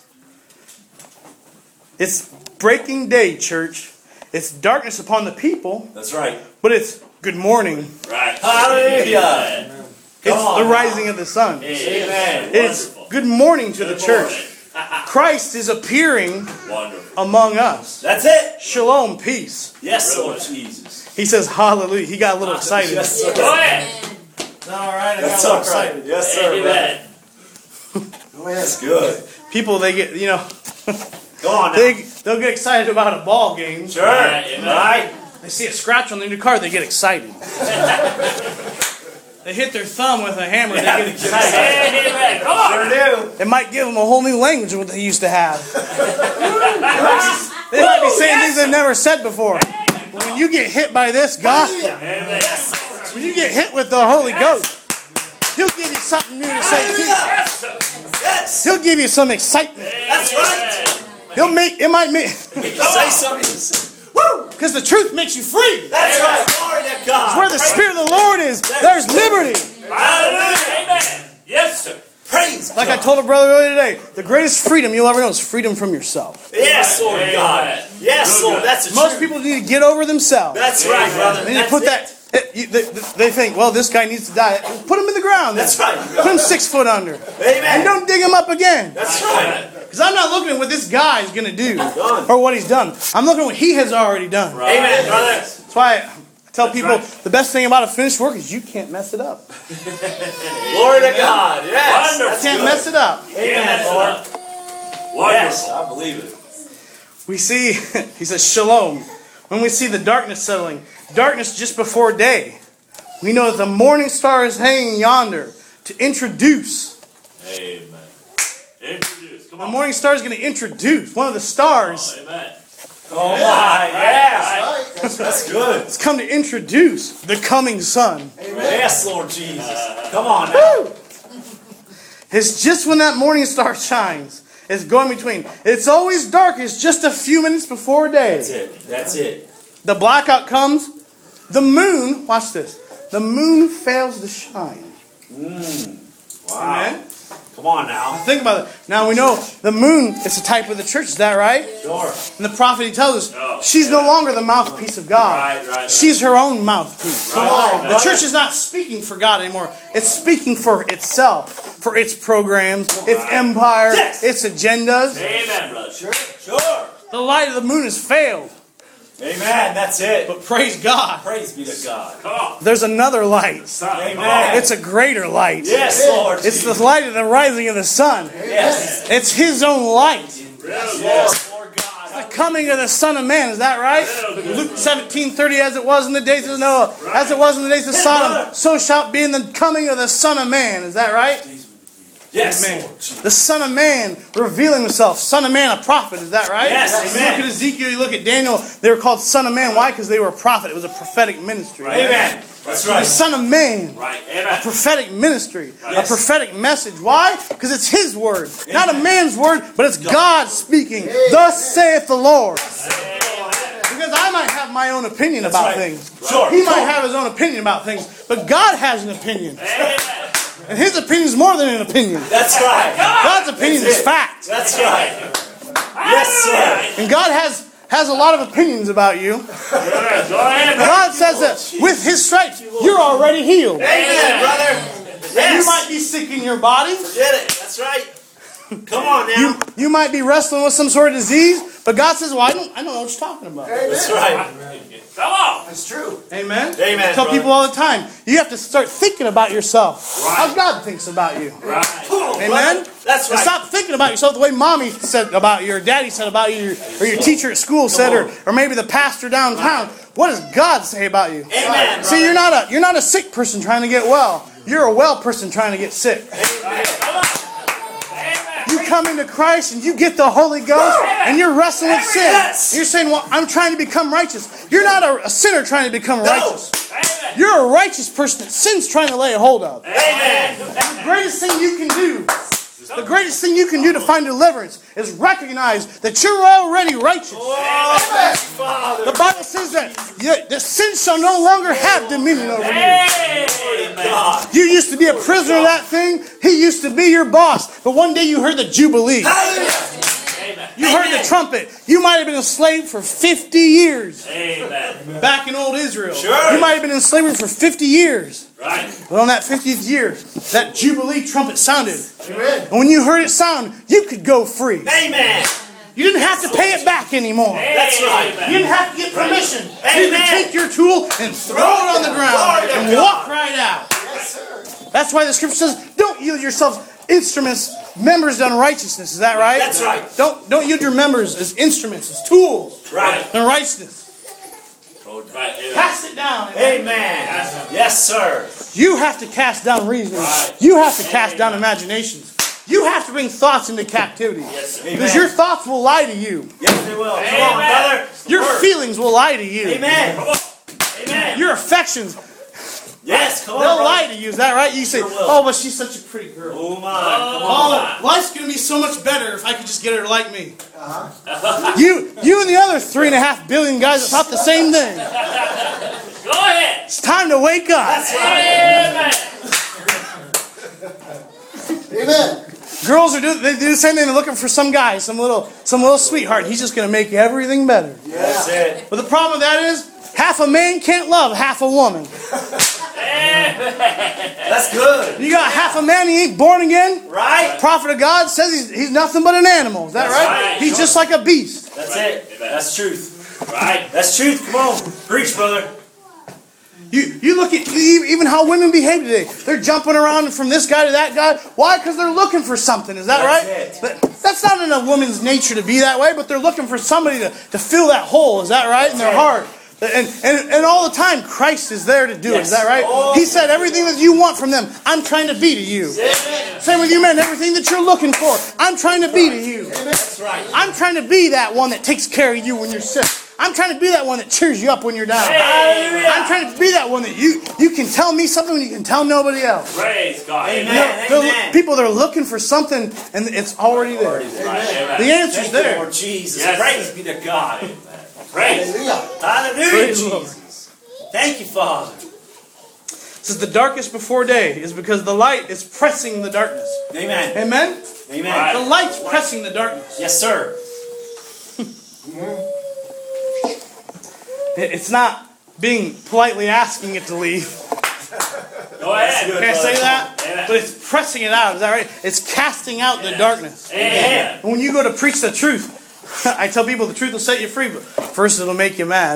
it's breaking day, church. It's darkness upon the people, That's right. but it's good morning. Right. Hallelujah. Amen. It's Come on the now. rising of the sun. Amen. It's Wonderful. good morning to the Good church. morning. Christ is appearing Wonderful. among us. That's it. Shalom, peace. Yes, Really? Lord Jesus. He says hallelujah. He got a little excited. Yes, sir. Go ahead. All right, I That's got a all little right. excited. Yes, sir. Amen. Oh, that's good. People, they get, you know, Go on now. they, they'll get excited about a ball game. Sure. Right, amen. Right. They see a scratch on their new car, they get excited. They hit their thumb with a hammer, Yeah, they they get get excited. excited. Amen. Come on. Sure do. It might give them a whole new language of what they used to have. They might be saying things they've never said before. When you get hit by this gospel, Amen. when you get hit with the Holy Ghost, He'll give you something new to say. Yes, sir. Yes. He'll give you some excitement. That's right. He'll make it might make Say something. Woo. because the truth makes you free. That's right. Glory to God. Where the Spirit of the Lord is, there's liberty. Hallelujah. Amen. Yes, sir. Praise Like God. I told a brother earlier today, the greatest freedom you'll ever know is freedom from yourself. Yes, Lord Amen. God. Yes, Good, Lord. good. That's the Most truth. people need to get over themselves. That's right, brother. They need to That's put it. that. it- you- they, they think, well, this guy needs to die. Put him in the ground. then. That's right. Put him six foot under. Amen. And don't dig him up again. That's right. Because I'm not looking at what this guy's going to do Done. or what he's done. I'm looking at what he has already done. Right. Amen, brother. That's why I tell people right. the best thing about a finished work is you can't mess it up. Glory to God. Yes. Wonderful. That's Can't good. mess it up. Amen, Lord. Wonderful. Yes, I believe it. We see, he says, shalom. When we see the darkness settling, darkness just before day, we know that the morning star is hanging yonder to introduce. Amen. Introduce. Come The on. morning star is going to introduce one of the stars. Amen. Oh my, yes. That's, that's good. It's come to introduce the coming sun. Yes, Lord Jesus. Come on now. It's just when that morning star shines. It's going between. It's always dark. It's just a few minutes before That's day. it. That's it. The blackout comes. The moon, watch this. The moon fails to shine. Wow. Amen? Come on now. Think about it. Now we know the moon is a type of the church. Is that right? Sure. And the prophet, he tells Oh, us, she's no longer the mouthpiece of God. Right, right, right. She's her own mouthpiece. Come on, The brother. church is not speaking for God anymore. It's speaking for itself, for its programs, its empire, Yes. its agendas. Amen, brother. Sure. Sure. The light of the moon has failed. Amen. That's it. But praise God, Praise be to God. Come on. there's another light. Amen. It's a greater light. Yes, Lord. It's the light of the rising of the sun. Yes. It's His own light. Yes, Lord God. The coming of the Son of Man. Is that right? Luke seventeen thirty, as it was in the days of Noah, as it was in the days of Sodom, so shall it be in the coming of the Son of Man. Is that right? Yes, Amen. Lord Jesus. The Son of Man revealing Himself. Son of Man, a prophet. Is that right? Yes, You amen. look at Ezekiel, you look at Daniel, they were called Son of Man. Why? Because they were a prophet. It was a prophetic ministry. Amen. That's The right. Son of Man. Right. Amen. Prophetic ministry, Yes. a prophetic message. Why? Because it's His word, not a man's word, but it's God speaking. Thus saith the Lord. Because I might have my own opinion about right. things. Sure. He might have his own opinion about things, but God has an opinion, Amen. and His opinion is more than an opinion. That's right. God's opinion That's is it. fact, That's right. Yes, sir. and God has has a lot of opinions about you. Go ahead. God says that with His stripes, you're already healed. Amen, brother. You Yes. might be sick in your body. Get it. That's right. Come on now. You, you might be wrestling with some sort of disease, but God says, well, I don't, I don't know what you're talking about. That's right. Come on. That's true. Amen? Amen, I tell brother. people all the time, you have to start thinking about yourself. Right. How God thinks about you. Right. Come on, Amen? brother. That's And right. stop thinking about yourself the way mommy said about you, or daddy said about you, or your teacher at school said, or, or maybe the pastor downtown. What does God say about you? Amen. See, you're not a you're not a sick person trying to get well. You're a well person trying to get sick. Come on. Amen. You come into Christ and you get the Holy Ghost and you're wrestling with sin. Yes. You're saying, well, I'm trying to become righteous. You're not a, a sinner trying to become No. righteous. Amen. You're a righteous person that sin's trying to lay a hold of. Amen. The greatest thing you can do, the greatest thing you can do to find deliverance is recognize that you're already righteous. Oh, Father. The Bible says that you- the sin shall no longer have dominion over you. Amen. God. You used to be a prisoner of that thing. He used to be your boss. But one day you heard the Jubilee. Hallelujah. Amen. You heard the trumpet. You might have been a slave for fifty years. Amen. Back in old Israel. Sure. You might have been in slavery for fifty years. Right. But on that fiftieth year, that Jubilee trumpet sounded. Amen. And when you heard it sound, you could go free. Amen. You didn't have to pay it back anymore. That's right. You didn't have to get permission. You Amen. could take your tool and throw it on the ground and walk right out. That's why the scripture says, don't yield yourselves instruments, members to unrighteousness. Is that right? That's right. Don't, don't yield your members as instruments, as tools Right. in righteousness. Right. Amen. Cast it down. Amen. Yes, sir. You have to cast down reasoning. Right. You have to cast down imaginations. You have to bring thoughts into captivity. Yes, sir. Because Amen. your thoughts will lie to you. Yes, they will. Come Amen. on, brother. Your Word. feelings will lie to you. Amen. Come on. Amen. Your affections, Yes, come on, they'll brother. lie to you. Is that right? You say, Sure will. oh, but she's such a pretty girl. Oh, my. Come on. Oh, life's going to be so much better if I could just get her to like me. You you and the other three and a half billion guys that thought the same thing. Go ahead. It's time to wake up. That's right. Amen. Amen. Girls are do they do the same thing. They're looking for some guy, some little some little sweetheart. He's just going to make everything better. That's it. But the problem with that is half a man can't love half a woman. That's good. You got half a man, he ain't born again. Right? Prophet of God says he's, he's nothing but an animal. Is that That's right? right. He's just like a beast. That's Right. it. Amen. That's truth. Right. That's truth. Come on. Preach, brother. You you look at e- even how women behave today. They're jumping around from this guy to that guy. Why? Because they're looking for something. Is that That's right? it. But that's not in a woman's nature to be that way. But they're looking for somebody to, to fill that hole. Is that right? In their heart. And, and and all the time, Christ is there to do it. Is that right? Oh. He said, everything that you want from them, I'm trying to be to you. Same with you men. Everything that you're looking for, I'm trying to be to you. That's right. I'm trying to be that one that takes care of you when you're sick. I'm trying to be that one that cheers you up when you're down. Hallelujah. I'm trying to be that one that you you can tell me something when you can tell nobody else. Praise God. Amen. Amen. They're- Amen. People that are looking for something and it's already there. Right. Amen. The answer's Thank you, there. Lord Jesus. Yes, Praise sir. be to God. Praise. Hallelujah. Hallelujah, Praise the Lord. Jesus. Thank you, Father. It says the darkest before day is because the light is pressing the darkness. Amen. Amen? Amen. Right. The light's pressing the darkness. Yes, sir. It- It's not being politely asking it to leave. Go ahead. Good. Can I say that? Amen. But it's pressing it out. Is that right? It's casting out the darkness. Amen. And when you go to preach the truth, I tell people the truth will set you free, but first it'll make you mad.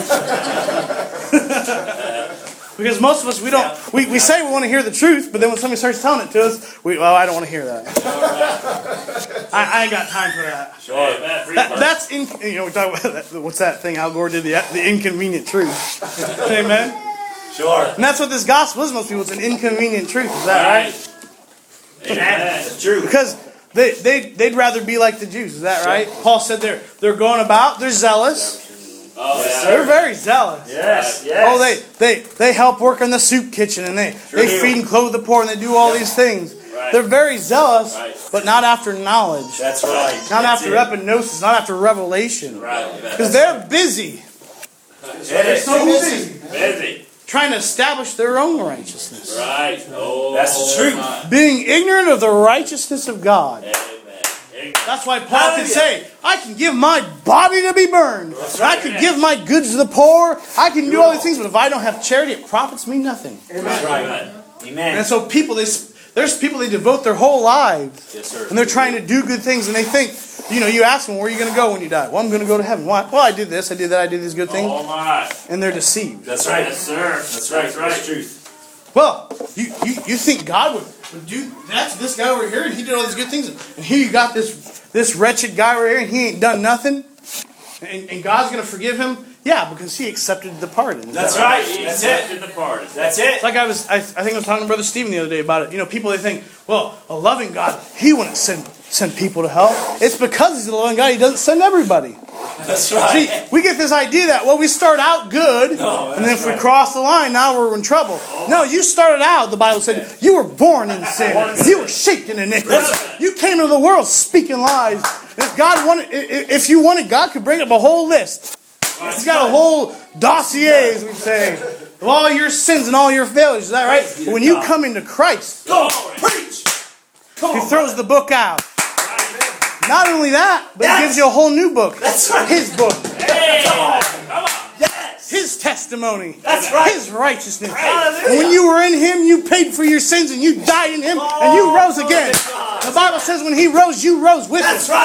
Because most of us, we don't, we, we say we want to hear the truth, but then when somebody starts telling it to us, we, well, I don't want to hear that. I, I ain't got time for that. Sure. Amen. Free That, birth. that's, in, you know, we talk about that, what's that thing Al Gore did, the, the inconvenient truth. Amen? Sure. And that's what this gospel is, most people. It's an inconvenient truth. Is that right? Amen. That's true. Because they, they, they'd rather be like the Jews. Is that right? Paul said they're, they're going about, they're zealous. Oh, yeah. They're very zealous. Yes, yes. Oh, they, they, they help work in the soup kitchen and they, they do. feed and clothe the poor and they do all these things. Right. They're very zealous, Right. but not after knowledge. That's right. Not That's after it. epignosis, not after revelation. Right. Because they're busy. They're Yes. so busy Busy. trying to establish their own righteousness. Right. Oh, That's the truth. my. Being ignorant of the righteousness of God. Amen. That's why Paul can Hallelujah. say, I can give my body to be burned. I can give my goods to the poor. I can do all these things, but if I don't have charity, it profits me nothing. That's right. Amen. Amen. And so people, they, there's people, they devote their whole lives. Yes, sir. And they're trying to do good things, and they think, you know, you ask them, where are you going to go when you die? Well, I'm going to go to heaven. Why? Well, I did this, I did that, I did these good things. Oh, my. And they're deceived. That's right. Yes, sir. That's right. That's right. That's truth. Well, you, you, you think God would, would do that to this guy over here, and he did all these good things, and here you got this this wretched guy over here, and he ain't done nothing, and, and God's going to forgive him? Yeah, because he accepted the pardon. Is That's that right. He That's accepted it. the pardon. That's it. It's like I was, I, I think I was talking to Brother Stephen the other day about it. You know, people, they think, well, a loving God, he wouldn't send send people to hell. It's because He's the loving God. He doesn't send everybody. That's right. See, we get this idea that, well, we start out good, No, and then if right. we cross the line, now we're in trouble. No, you started out, the Bible said, you were born in sin. You were shaped in iniquity. You came into the world speaking lies. And if God wanted, if you wanted, God could bring up a whole list. He's got a whole dossier, as we say, of all your sins and all your failures. Is that right? But when you come into Christ, Go preach. Come He on. throws the book out. Not only that, but Yes. He gives you a whole new book. That's right. His book. Hey, Come on. come on. Yes. His testimony. That's right. His righteousness. Hallelujah. And when you were in Him, you paid for your sins and you died in Him and you rose again. The Bible says when He rose, you rose with That's Him. right.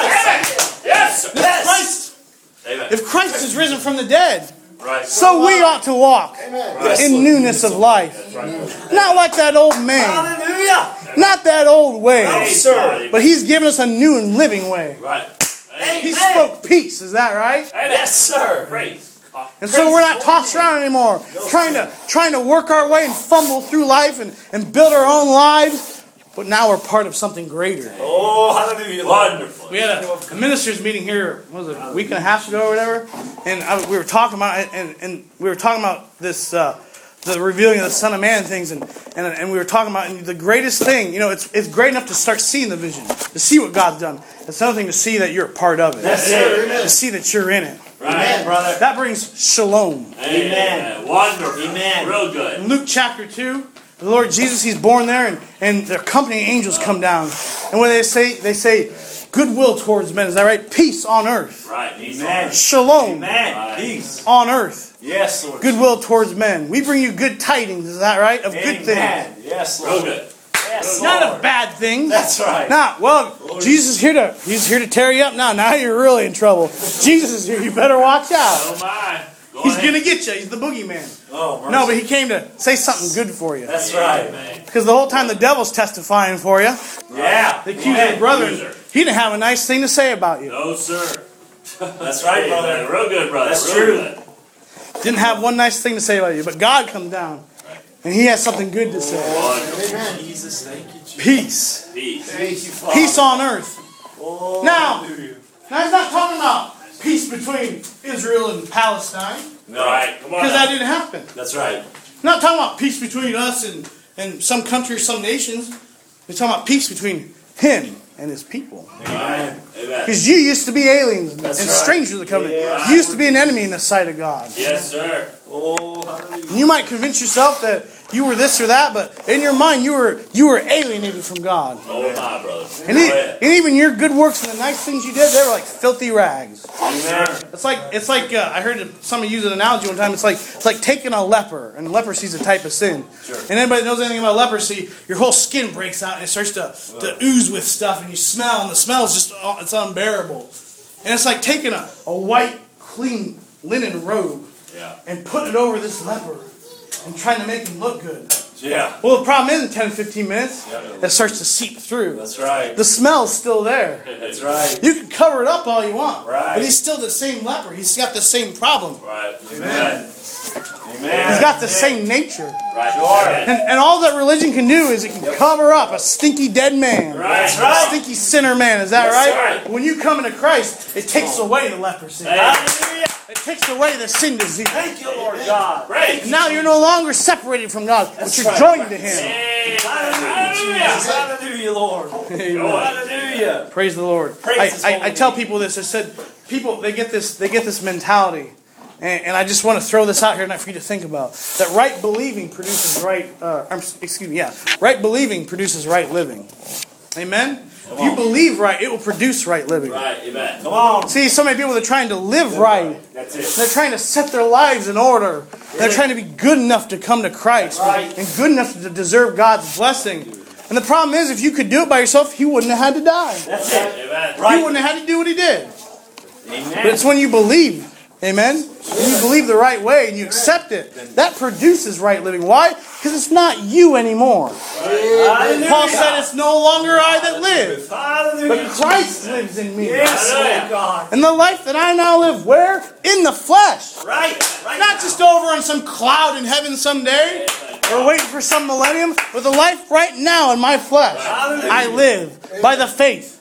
Yes. sir. Yes. Christ, Amen. if Christ is risen from the dead, Right. so we ought to walk Yes, in Lord. newness of life. Not like that old man. Hallelujah. Not that old way. No, sir. But He's given us a new and living way. Right. He Amen. spoke peace. Is that right? Yes, sir. Praise. And so we're not tossed around anymore, trying to trying to work our way and fumble through life and, and build our own lives. But now we're part of something greater. Oh, hallelujah. Lord. Wonderful. We had a, a ministers meeting here, what was it, a week and a half ago or whatever, and I, we were talking about it, and, and we were talking about this, uh, the revealing of the Son of Man things, and, and and we were talking about and the greatest thing. You know, it's it's great enough to start seeing the vision, to see what God's done. It's another thing to see that you're a part of it, Yes, sir. to see that you're in it. Right. Amen, brother. That brings shalom. Amen. Wonderful. Amen. Real good. In Luke chapter two, the Lord Jesus, He's born there, and, and the accompanying angels come down. And what do they say? They say, goodwill towards men. Is that right? Peace on earth. Right. He's Amen. Shalom Amen. Peace. on earth. Yes, Lord. Goodwill towards men. We bring you good tidings. Is that right? Of good things. Amen. Yes, real Lord. good. Yes, Not Lord. of bad things. That's right. Nah, well, Jesus is here to He's here to tear you up now. Now you're really in trouble. Jesus is here. You better watch out. Oh my. Go He's ahead. going to get you. He's the boogeyman. Oh, mercy. No, but He came to say something good for you. That's right. Amen. Because the whole time the devil's testifying for you. Yeah. The accuser of the brethren, Accuser. he didn't have a nice thing to say about you. No, sir. That's right, brother. Amen. Real good, brother. That's Real true. Good. Didn't have one nice thing to say about you. But God comes down, and He has something good to say. Wonderful. Jesus, thank you, Jesus. Peace. Peace. Thank you, Father. Peace on earth. Oh, Now- hallelujah. Now, He's not talking about peace between Israel and Palestine. No. Right. Come on. Because that didn't happen. That's right. He's not talking about peace between us and, and some countries, some nations. He's talking about peace between Him and His people. Amen. Amen. Because you used to be aliens and That's right. strangers to the covenant. Yeah. You used to be an enemy in the sight of God. Yes, sir. Oh, hallelujah. You might convince yourself that you were this or that, but in your mind you were you were alienated from God. Oh my, brother. And, Go e- ahead. and even your good works and the nice things you did, they were like filthy rags. Amen. It's like it's like uh, I heard somebody use an analogy one time. It's like it's like taking a leper, and leprosy is a type of sin. Sure. And anybody that knows anything about leprosy, your whole skin breaks out and it starts to, to ooze with stuff, and you smell, and the smell is just uh, it's unbearable. And it's like taking a, a white, clean linen robe Yeah. and putting it over this leper and trying to make him look good. Yeah. Well, the problem is in ten, fifteen minutes, Yeah. it starts to seep through. That's right. The smell's still there. That's right. You can cover it up all you want, Right. but he's still the same leper. He's got the same problem. Right. Amen. Amen. He's got the same nature. Right. Sure. And, and all that religion can do is it can cover up a stinky dead man. Right. That's right. A stinky sinner man. Is that Yes, right? sir. When you come into Christ, it takes away the leprosy. Hallelujah. It takes away the sin disease. Thank you, Lord God. Great. And now you're no longer separated from God, but That's you're right. joined to Him. Hey, Hallelujah. Jesus. Hallelujah, Lord. Hallelujah. Praise the Lord. Praise His I, I, holy I tell name. people this. I said, people they get this they get this mentality, and, and I just want to throw this out here tonight for you to think about. That right believing produces right. Uh, I'm, excuse me. Yeah, right believing produces right living. Amen. If you believe right, it will produce right living. Right. Amen. Come on. See, so many people are trying to live right. That's it. They're trying to set their lives in order. They're trying to be good enough to come to Christ Right. and good enough to deserve God's blessing. And the problem is, if you could do it by yourself, He wouldn't have had to die. That's it. Amen. He Right. wouldn't have had to do what He did. But Amen. it's when you believe, amen? When you believe the right way and you accept it, that produces right living. Why? Because it's not you anymore. Hallelujah. Paul said, it's no longer I that live, but Hallelujah. Christ lives in me. Yes, Lord God. And the life that I now live, where? In the flesh. Right. Right. Not just over on some cloud in heaven someday, or waiting for some millennium, but the life right now in my flesh. Hallelujah. I live by the faith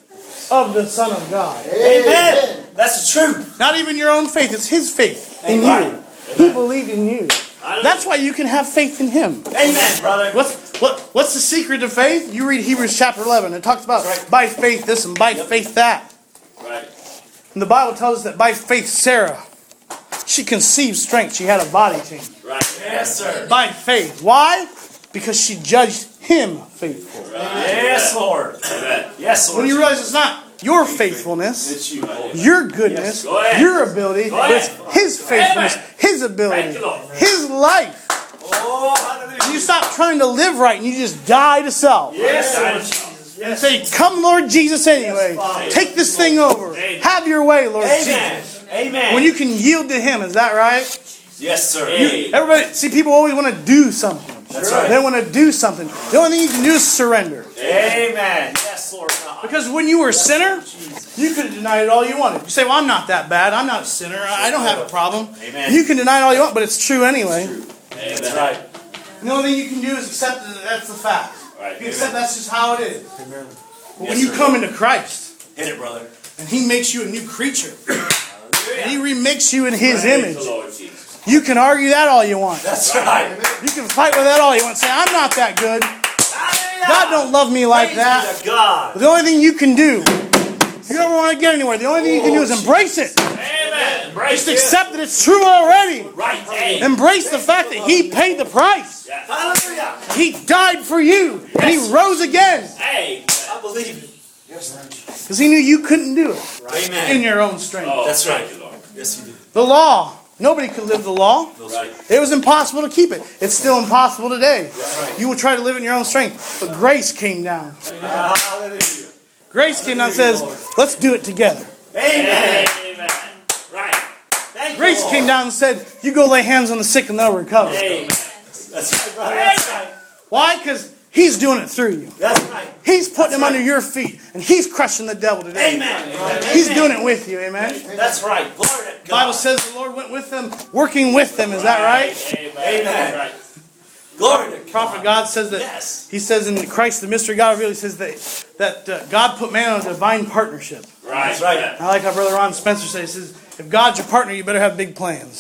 of the Son of God. Amen. That's the truth. Not even your own faith. It's His faith in you. He believed in you. That's why you can have faith in Him. Amen, brother. What's what? What's the secret to faith? You read Hebrews chapter eleven. It talks about Right. by faith this and by faith that. Right. And the Bible tells us that by faith Sarah, she conceived strength. She had a body change. Right. Yes, sir. By faith. Why? Because she judged him faithful. Yes, Lord. Amen. Yes, Lord. When you realize it's not your faithfulness, It's you, Lord. your goodness, Go ahead. your ability, Go but it's ahead. His faithfulness, Amen. His ability, Thank you, Lord. His life. Oh, hallelujah. You stop trying to live right and you just die to self. Yes, Right. Lord Jesus. And say, come Lord Jesus anyway. Father. Take this thing over. Amen. Have your way, Lord Amen. Jesus. Amen. When you can yield to Him, is that right? Yes, sir. Hey. Everybody, see, people always want to do something. That's right. They want to do something. The only thing you can do is surrender. Amen. Yes, Lord God. Because when you were a sinner, you could have denied it all you wanted. You say, well, I'm not that bad. I'm not a sinner. I don't have a problem. Amen. You can deny it all you want, but it's true anyway. That's right. And the only thing you can do is accept that that's the fact. Right. You accept that's just how it is. But when Yes, you sir. come into Christ, Hit it, brother. and He makes you a new creature, and Hallelujah. He remakes you in His Praise image, the Lord Jesus. you can argue that all you want. That's right. You can fight with that all you want. Say, I'm not that good. Hallelujah. God don't love me like Praise that. be to God. But the only thing you can do, if you ever want to get anywhere, the only thing you can do is embrace it. Amen. Embrace Just it. accept that it's true already. Right. Hey. Embrace the fact that He paid the price. Yes. Hallelujah. He died for you. And He rose again. Hey. I believe it. Yes, Lord Jesus. Because He knew you couldn't do it in Amen. your own strength. Oh, That's thank right. you, Lord. Yes, you do. The law. Nobody could live the law. Right. It was impossible to keep it. It's still impossible today. right. You will try to live in your own strength. But grace came down. Hallelujah. Grace came down and says, let's do it together. Amen. Amen. Right. Thank you, Grace Lord. came down and said, you go lay hands on the sick and they'll recover. Amen. That's right, brother. That's right. Why? Because He's doing it through you. That's right. He's putting them right. under your feet. And He's crushing the devil today. Amen. He's Amen. doing it with you. Amen. That's right. Glory to The Bible God. says the Lord went with them, working with them. Is that right? Amen. Amen. Right. Glory to God. Prophet God says that. Yes. He says in Christ, the mystery God revealed, He says that, that uh, God put man on a divine partnership. Right. That's right. I like how Brother Ron Spencer says, he says, if God's your partner, you better have big plans.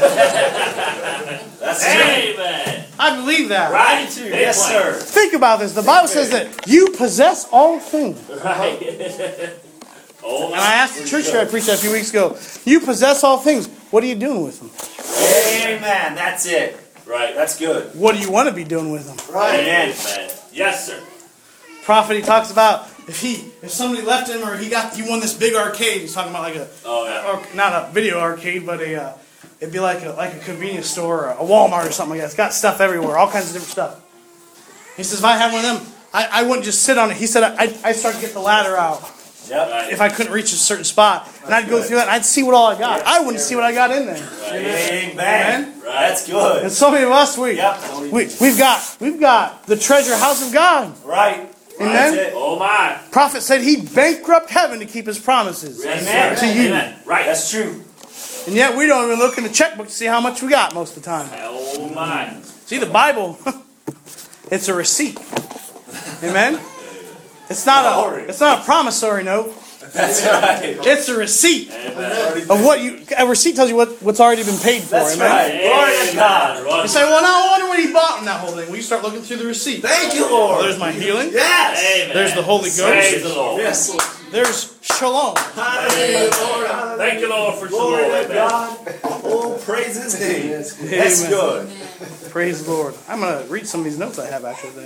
That's right. Amen. I believe that. Right. Me too. Yes, sir. Think about this. The Bible says that you possess all things. Right. Oh, And I asked the church here I preached that a few weeks ago, you possess all things. What are you doing with them? Amen. That's it. right. That's good. What do you want to be doing with them? Right. Amen. Yes, sir. Prophet, he talks about if he, if somebody left him or he got, he won this big arcade. He's talking about like a, Oh, yeah. or not a video arcade, but a, uh, it'd be like a like a convenience store or a Walmart or something like that. It's got stuff everywhere, all kinds of different stuff. He says, if I had one of them, I, I wouldn't just sit on it. He said, I I start to get the ladder out Yep. Right. if I couldn't reach a certain spot, and I'd go through that and I'd see what all I got. I wouldn't see what I got in there. Amen. Amen. That's good. And so many of us, we Yep. we we've got we've got the treasure house of God. Right. Amen. That's it. Oh, my. Prophet said he bankrupt heaven to keep his promises. Yes, Amen. sir. To you. Amen. Right. That's true. And yet we don't even look in the checkbook to see how much we got most of the time. Oh, my. See, the Bible, it's a receipt. Amen? It's not a it's not a promissory note. That's right. It's a receipt Amen. of what you a receipt tells you what, what's already been paid for. That's Amen? right. Glory to God. You say, well, now I wonder what he bought in that whole thing. Well, you start looking through the receipt. Thank you, Well, Lord. there's my healing. Yes. Amen. There's the Holy Praise Ghost. the Lord. Yes, Lord. There's shalom. Hallelujah, Lord. Hallelujah. Thank you, Lord, for Glory shalom. to Amen. God. Oh, praise His name. That's Amen. good. Praise the Lord. I'm going to read some of these notes I have, actually.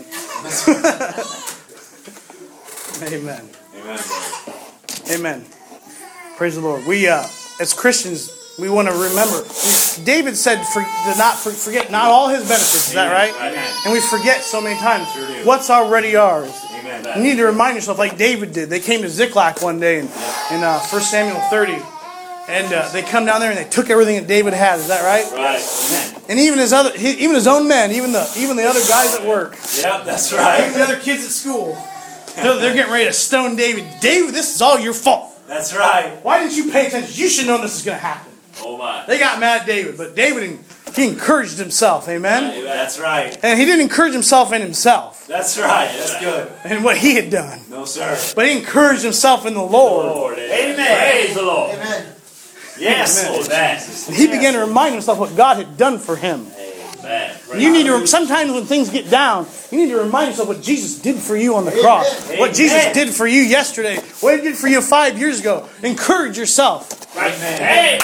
Amen. Amen. Amen. Praise the Lord. We, uh, as Christians, we want to remember. We, David said for, to not for, forget not all his benefits. Is that right? Amen. And we forget so many times what's already ours. Amen. You need to remind yourself, like David did. They came to Ziklag one day in, in uh, First Samuel thirty. And uh, they come down there and they took everything that David had. Is that right? Right. And even his other, he, even his own men, even the even the other guys at work, Yep, that's even right. the other kids at school, they're, they're getting ready to stone David. David, this is all your fault. That's right. Why didn't you pay attention? You should know this is going to happen. Oh, my. They got mad at David, but David and He encouraged himself. Amen? That's right. And he didn't encourage himself in himself That's right. That's good. and what he had done. No, sir. But he encouraged himself in the Lord. Lord. Amen. Praise the Lord. Amen. Yes. Amen. Amen. And he began to remind himself what God had done for him. Amen. And you need to, sometimes when things get down, you need to remind yourself what Jesus did for you on the cross. Amen. What Jesus Amen. did for you yesterday. What he did for you five years ago. Encourage yourself. Right. Hey.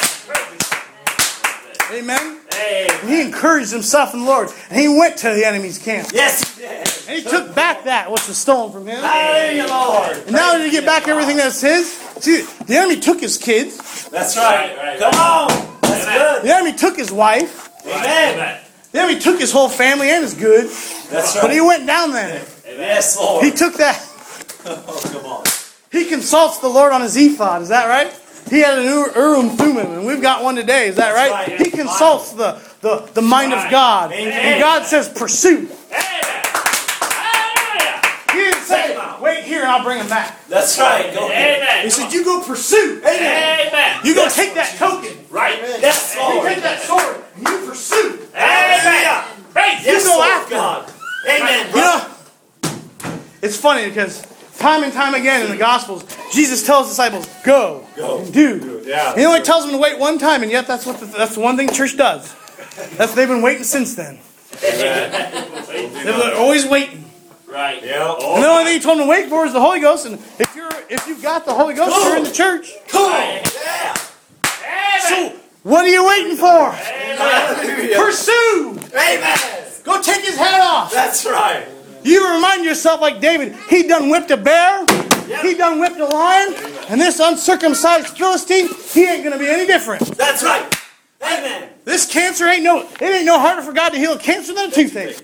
Amen? Hey. And he encouraged himself in the Lord. And he went to the enemy's camp. Yes, he did. And he took back that which was stolen from him. Hallelujah, Lord. And now did he get back everything that's his? See, the enemy took his kids. That's right. Right, right, Come right. on. That's Amen. good. The enemy took his wife. Amen. Amen. The enemy took his whole family and his good. That's But he right. went down there. Yes, Lord. He took that. Oh, come on. He consults the Lord on his ephod. Is that right? He had an Ur- Urim Thummim, and we've got one today. Is that right? right. He consults the, the, the mind of Right. God. Amen. And God says, pursue. Amen. Hallelujah. He didn't say, Take him out. wait here and I'll bring him back. That's right. Go ahead. Amen. He said, you go pursue. Amen. You go Yes, take that Lord token. Right. Yes, You Lord. take that sword and you pursue. Amen. Praise Yes, go Lord after. God. Amen. You know, it's funny because time and time again in the Gospels, Jesus tells his disciples, go, Go. and do. Yeah. He only tells them to wait one time, and yet that's what the, that's the one thing church does. That's they've been waiting since then. They're always waiting. Right. Yep. And the only thing he told them to wait for is the Holy Ghost. And if you're if you've got the Holy Ghost, you're in the church. Cool. Yeah. So what are you waiting for? Hallelujah. Pursue. Amen. Go take his head off. That's right. You remind yourself like David. He done whipped a bear. He done whipped a lion. And this uncircumcised Philistine, he ain't going to be any different. That's right. Amen. This cancer ain't no, it ain't no harder for God to heal cancer than a toothache.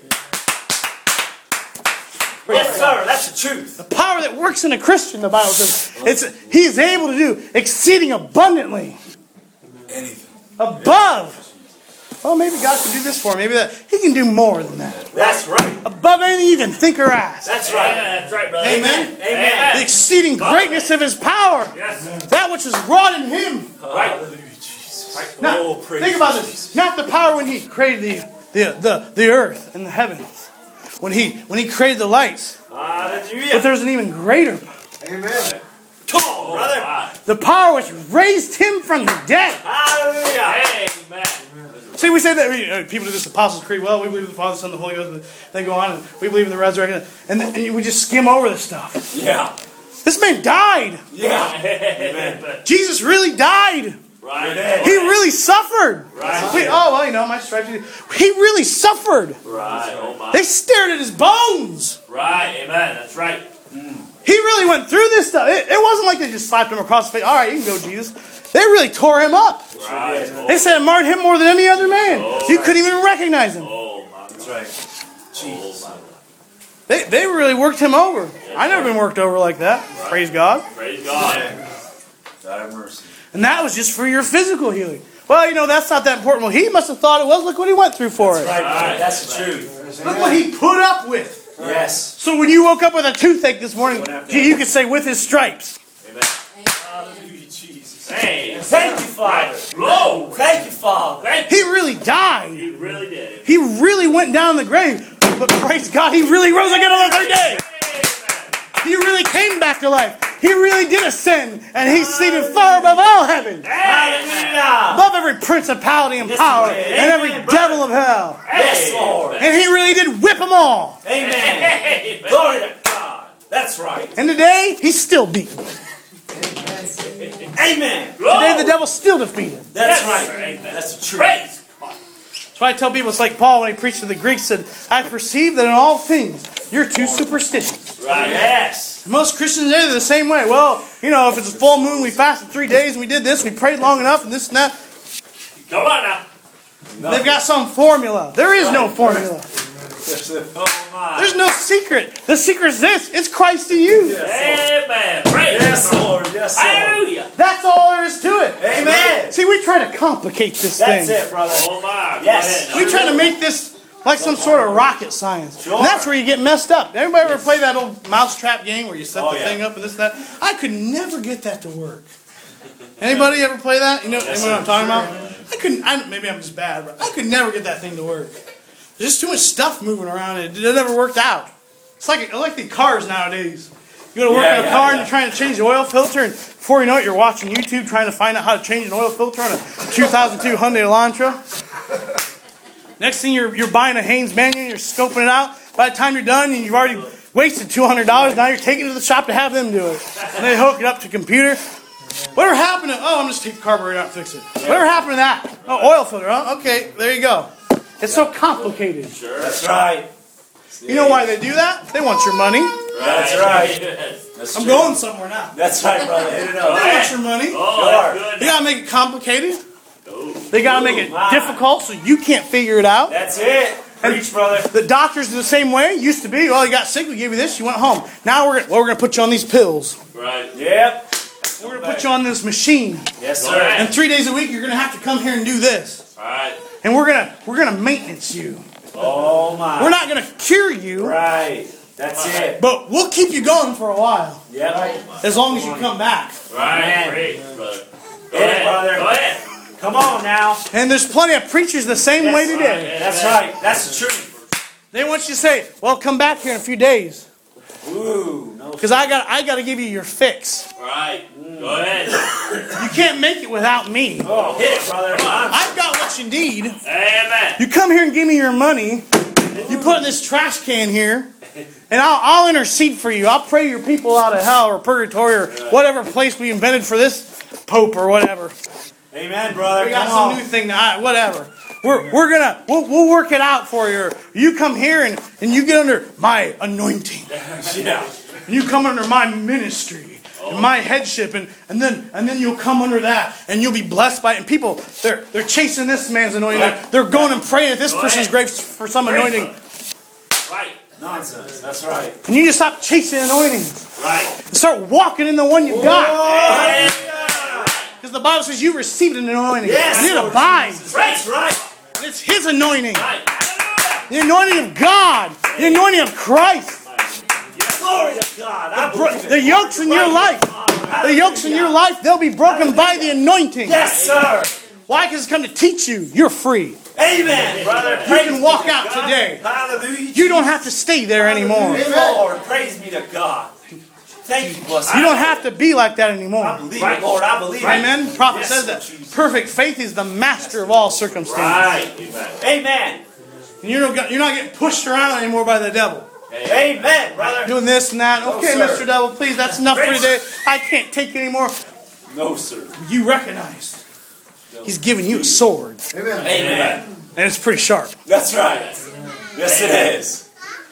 Yes, sir. That's the truth. The power that works in a Christian, the Bible says, it's he is able to do exceeding abundantly. Anything. Above. Oh, maybe God can do this for me. Maybe that he can do more than that. That's right. Above anything you can think or ask. That's right. That's right, brother. Amen. Amen. The Amen. exceeding greatness of his power. Yes. That which is wrought in him. Right. Hallelujah, Jesus. Now, Oh, praise think about Jesus. this. Not the power when he created the, the, the, the earth and the heavens. When he when he created the lights. But Hallelujah. there's an even greater power. Amen. Come on, brother. Right. The power which raised him from the dead. Hallelujah. Amen. See, we say that we, uh, people do this Apostles' Creed. Well, we believe in the Father, Son, and the Holy Ghost. But they go on and we believe in the resurrection. And, and we just skim over this stuff. Yeah. This man died. Yeah. Amen. Jesus really died. Right. He really suffered. Right. We- oh, well, you know, my stripes. He really suffered. Right. Oh my. They stared at his bones. Right. Amen. That's right. He really went through this stuff. It, it wasn't like they just slapped him across the face. All right, you can go, Jesus. They really tore him up. Right. Oh, They said it marred him more than any other man. You couldn't even recognize him. oh my. That's right. Jesus. Oh, my. They, they really worked him over. I never been worked over like that. Praise God. Praise God. God have mercy. And that was just for your physical healing. Well, you know, that's not that important. Well, he must have thought it was. Look what he went through for it. Right, brother. That's the truth. Look what he put up with. Yes. So when you woke up with a toothache this morning, you you could say, with his stripes. Amen. Hallelujah, Jesus. Hey. Thank you, Father. Glory. Thank you, Father. Thank He really died. you. He really did. He really went down the grave. But praise God, he really rose again on the third day. Amen. He really came back to life. He really did ascend. And he's seated far above all heaven. Amen. Hallelujah. Above every principality and power. Yes, And every amen, brother. devil of hell. Yes, Lord. And he really did whip them all. Amen. Amen. Glory to God. That's right. And today, he's still beaten. Amen. Today, the devil's still defeated. That's Yes. right. Amen. That's the truth. Praise God. That's why I tell people, it's like Paul when he preached to the Greeks, said, I perceive that in all things, you're too superstitious. Right. Yes. Most Christians, they're the same way. Well, you know, if it's a full moon, we fasted three days and we did this, we prayed long enough and this and that. Come on now. They've got some formula. There is no formula. Oh, my. There's no secret. The secret is this. It's Christ in you. Amen. Praise Yes, God. Lord. Yes, Lord. Hallelujah. That's all there is to it. Amen. See, we try to complicate this That's thing. it, brother. Oh my. Go Yes. ahead. We try to make this like some sort of rocket science. Sure. And that's where you get messed up. Everybody ever play that old mousetrap game where you set Oh, the yeah. thing up and this and that? I could never get that to work. Anybody ever play that? You know, you know what I'm talking about? I I couldn't. I, maybe I'm just bad, but I could never get that thing to work. There's just too much stuff moving around. It, it never worked out. It's like like the cars nowadays. You go to work Yeah, in a yeah, car yeah. and you're trying to change the oil filter, and before you know it, you're watching YouTube trying to find out how to change an oil filter on a two thousand two Hyundai Elantra. Next thing you're you're buying a Haynes manual, and you're scoping it out. By the time you're done, and you've already wasted two hundred dollars. Now you're taking it to the shop to have them do it, and they hook it up to the computer. Whatever happened to? Oh, I'm just take the carburetor out and fix it. Whatever happened to that? Oh, oil filter. Huh? Okay, there you go. It's so complicated. That's right. You know why they do that? They want your money. That's right. That's I'm true. going somewhere now. That's right, brother. Hit it They up. want your money. Oh, Sure. that's They good. gotta make it complicated. Oh. They gotta make it Wow. difficult so you can't figure it out. That's it. Preach, brother. The doctors do the same way. Used to be, well, you got sick, we gave you this, you went home. Now we're gonna, well, we're gonna put you on these pills. Right. Yep. We're gonna put you on this machine, Yes, Go sir. ahead. and three days a week you're gonna have to come here and do this. Right. And we're gonna we're gonna maintenance you. Oh my. We're not gonna cure you, Right. That's it. but we'll keep you going for a while, Yep. as long as you come back. Right. Man. Great, brother. Go Hit it, ahead. brother. Go ahead. Come on now. And there's plenty of preachers the same Yes, way today. That's right. That's the truth. They want you to say, "Well, come back here in a few days, Ooh. No. because I got I got to give you your fix. Right. Go ahead. You can't make it without me. Oh, hit it, brother. I'm- I've got what you need. Amen. You come here and give me your money. You put in this trash can here, and I'll, I'll intercede for you. I'll pray your people out of hell or purgatory or whatever place we invented for this pope or whatever. Amen, brother. We got Come some on. new thing, to, whatever. We're, we're gonna we'll, we'll work it out for you. You come here and, and you get under my anointing. Yeah. And you come under my ministry and my headship, and, and then and then you'll come under that, and you'll be blessed by it. And people, they're they're chasing this man's anointing. They're, they're going and praying at this Go person's ahead. grave for some Pray anointing. for- Right. Nonsense. That's right. And you just stop chasing anointings Right. and start walking in the one you got. Oh, Because the Bible says you received an anointing. yes. And it Lord abides. Jesus. That's right. And it's His anointing. Right. Hallelujah. The anointing of God. The anointing of Christ. Glory to God. I Bro- believe it. The yokes in your life. The yokes in your life, they'll be broken by the anointing. Yes, sir. Why? Because it's come to teach you. You're free. Amen, brother. You Praise can walk be to out God. today. Hallelujah. You don't have to stay there anymore. Hallelujah, Lord, praise be to God. Thank you, blessed. You don't have to be like that I anymore. believe it, Lord. I believe it. Amen. The prophet Yes, says that Jesus. perfect faith is the master of all circumstances. Right. Amen. Amen. And you're not, you're not getting pushed around anymore by the devil. Amen, brother. Doing this and that. Okay, sir. Mister Devil, please, that's enough for today. I can't take it anymore. No, sir. You recognize He's giving you a sword. Amen. And it's pretty sharp. That's right. Yes, it is.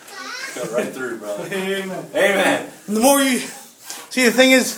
Go right through, brother. Amen. Amen. And the more you... See, the thing is...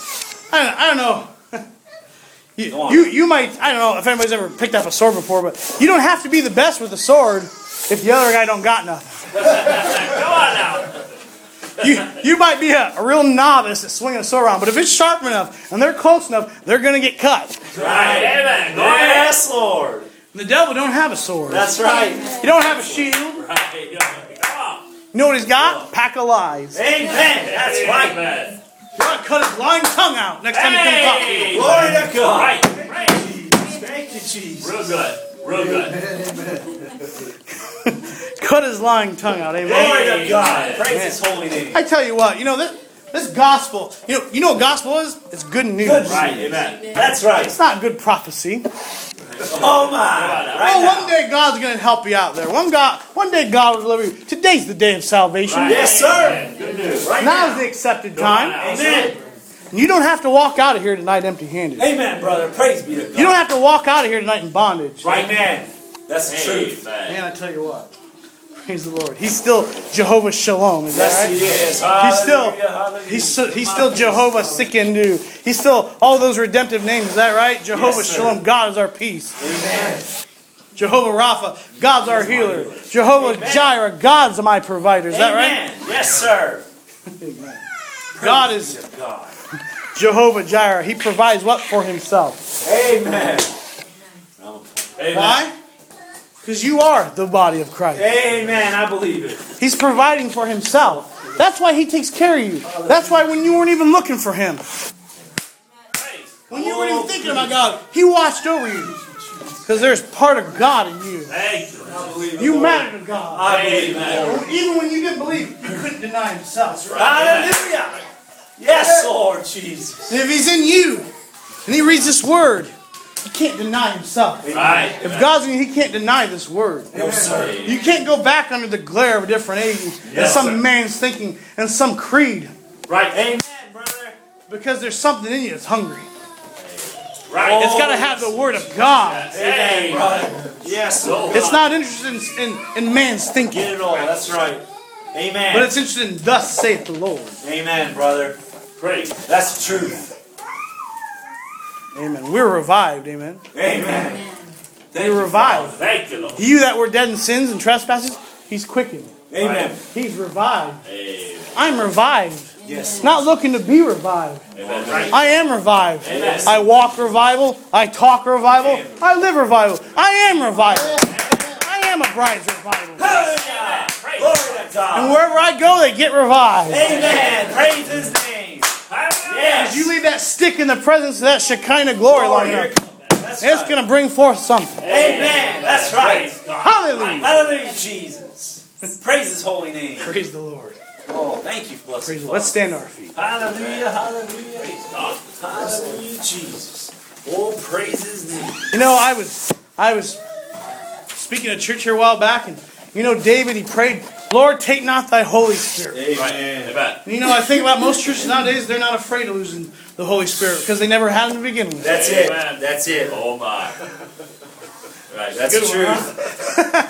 I don't, I don't know. You, Go on. you, you might... I don't know if anybody's ever picked up a sword before, but you don't have to be the best with a sword if the other guy don't got nothing. Come on now. You, you might be a, a real novice at swinging a sword around, but if it's sharp enough and they're close enough, they're going to get cut. Right. Amen. Go ahead. Yes, Lord. The devil don't have a sword. That's right. He don't have a shield. Right. Come on. You know what he's got? Pack of lies. Amen. That's right. Amen. You want to cut his lying tongue out next time he comes talk to you. Hey. Glory to God. Right. Right. Thank you, Jesus. Real good. Real good. Cut his lying tongue out. Amen. Glory to God. Praise His holy name. I tell you what, you know this this gospel. You know you know what gospel is? It's good news. Right. Amen. That's right. It's not good prophecy. Oh, my. Right Oh, now. one day God's going to help you out there. One God, one day God will deliver you. Today's the day of salvation. Right. Yes, sir. Good news. Right Now's now. the accepted Come on time. now. Amen. You don't have to walk out of here tonight empty-handed. Amen, brother. Praise be to God. You don't have to walk out of here tonight in bondage. Right, man. That's the truth. Amen. Man, I tell you what. Praise the Lord. He's still Jehovah Shalom. Is that Yes, right? He is. He's still, Hallelujah, hallelujah. he's so, he's still Jehovah Sikkendu. He's still all those redemptive names. Is that right? Jehovah Yes, sir. Shalom. God is our peace. Amen. Jehovah Rapha. God's our healer. Jehovah Jireh. God's my provider. Is that right? Amen. Yes, sir. God is God. Jehovah Jireh. He provides what for Himself? Amen. Amen. Why? Because you are the body of Christ. Amen. I believe it. He's providing for Himself. That's why He takes care of you. That's why when you weren't even looking for Him, Praise. when you weren't even thinking about God, He watched over you. Because there's part of God in you. Thank you. I believe it, You Lord. matter to God. I believe that. Even when you didn't believe, you couldn't deny himself. Hallelujah. Yes, Lord Jesus. And if he's in you, and he reads this word, he can't deny himself. Right. If God's in you, he can't deny this word. No, sir. You can't go back under the glare of a different age and Yes, some sir. man's thinking and some creed. Right. Amen, brother. Because there's something in you that's hungry. Right. It's got to have the word of God. Hey, Brother. Yes, Lord. It's not interested in, in, in man's Get thinking, it all. That's right. Amen. but it's interested in thus saith the Lord. Amen, brother. Praise. That's the truth. Amen. We're revived. Amen. Amen. We're revived. Thank you, Lord. You that were dead in sins and trespasses, he's quickened. Amen. He's revived. Amen. I'm revived. Yes. Not looking to be revived. Amen. Right. I am revived. Amen. I walk revival. I talk revival. I live revival. I am revival. I am a bride's revival. Hallelujah. Praise. Glory to And God. wherever I go, they get revived. Amen. Praise His name. Yes. You leave that stick in the presence of that Shekinah glory long Glory. enough, That's it's right. going to bring forth something. Amen. That's right. Praise God. Hallelujah. Hallelujah, Jesus. Praise His holy name. Praise the Lord. Oh, thank you, blessed Praise the Father. Lord. Let's stand to our feet. Hallelujah, hallelujah. Praise God. Hallelujah, Jesus. Oh, praise His name. You know, I was I was speaking at church here a while back, and you know, David, he prayed, Lord, take not thy Holy Spirit. Right. Amen. Amen. And you know, I think about most churches nowadays, they're not afraid of losing the Holy Spirit because they never had him to begin with. That's it. Amen. That's it. Oh my. Right. That's Good the one,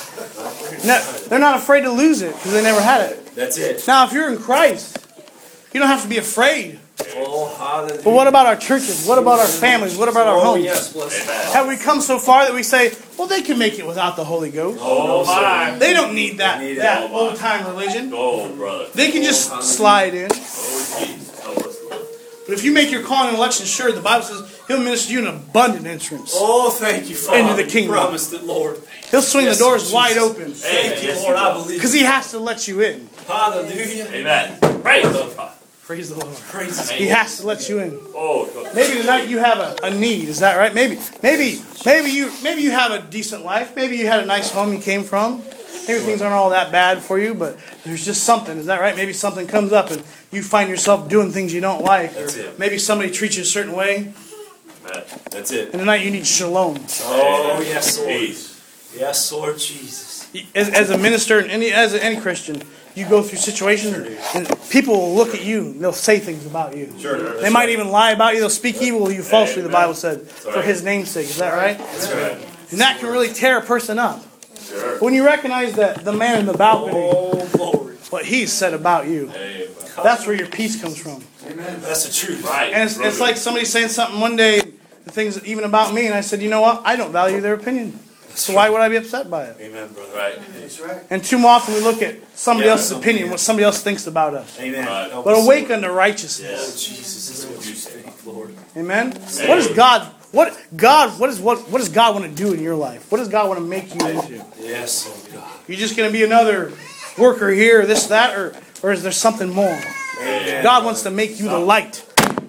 truth. No, they're not afraid to lose it because they never had it. That's it. Now, if you're in Christ, you don't have to be afraid. Oh, hallelujah. But what about our churches? What about our families? What about our Oh, homes? yes, blessed Amen. Have we come so far that we say, well, they can make it without the Holy Ghost? Oh my. They don't need that, They need it. that old-time religion. Oh brother. They can just slide in. Oh Jesus. Help us, Lord. But if you make your calling and election sure, the Bible says He'll minister you an abundant entrance. Oh, thank you, Father. Into the kingdom. You promised it, Lord. He'll swing Yes, the doors Jesus. wide open Thank you, Yes, Lord. you I will. believe because He has to let you in. Hallelujah. Amen. Praise God. Praise the Lord. Praise His He has to let you in. Oh God. Maybe tonight you have a, a need. Is that right? Maybe, maybe, maybe you, maybe you have a decent life. Maybe you had a nice home you came from. Maybe things aren't all that bad for you, but there's just something. Is that right? Maybe something comes up and you find yourself doing things you don't like. That's or it. maybe somebody treats you a certain way, Amen. That's it. and tonight you need shalom. Oh, yes, Lord. Peace. Yes, Lord Jesus. As, as a minister and any as any Christian, you go through situations and people will look at you and they'll say things about you. Sure. They might even lie about you. They'll speak evil of you falsely, the Bible said, for right. His name's sake. Is that right? That's right. And that can really tear a person up. Sure. When you recognize that the man in the balcony, Oh, glory. what he's said about you, Amen. that's where your peace comes from. Amen. That's the truth. Right. And it's, it's like somebody saying something one day, the things even about me, and I said, you know what? I don't value their opinion. So why would I be upset by it? Amen, brother. Right. That's right. And too often we look at somebody Yeah, else's something, opinion, yeah. what somebody else thinks about us. Amen. Right. Help But us, awake Lord. unto righteousness. Oh, Yes. Jesus is what you say, Lord. Amen? What is God, what, God, what is, what, what does God want to do in your life? What does God want to make you into? Yes, oh God. You just going to be another worker here, this, that, or, or is there something more? Amen. God wants to make you the light.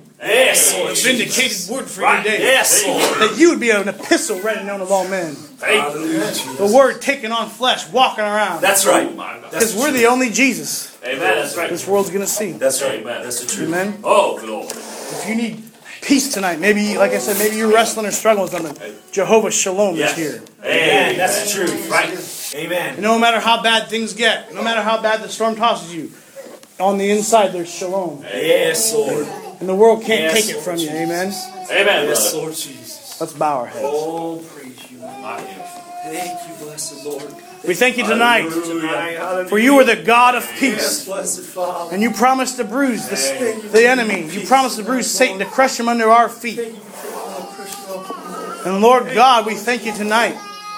Yes, A Lord vindicated Jesus. word for Right. your day. Yes, Lord. That you would be an epistle read and known of all men. Thank you. Hallelujah, Jesus. The word taking on flesh, walking around. That's right. Oh my God. Because we're the only Jesus Amen. That's right. this world's going to see. That's right. Amen. That's the truth. Amen? Oh Lord. If you need peace tonight, maybe, like I said, maybe you're wrestling or struggling with something, Jehovah Shalom is Yes. here. Amen. That's the truth. Right. Amen. And no matter how bad things get, no matter how bad the storm tosses you, on the inside there's Shalom. Yes, Lord. And the world can't Yes, take it Lord from you. Jesus. Amen? Amen, Yes, brother. Lord Jesus. Let's bow our heads. Oh, praise you. I am. Thank you, blessed Lord. We thank you tonight, Tonight, hallelujah. for you are the God of Yes, peace. blessed Father. And you promised to bruise the, the enemy. You promised to bruise Satan, to crush him under our feet. Thank you for all Christian. And Lord God, we thank you tonight.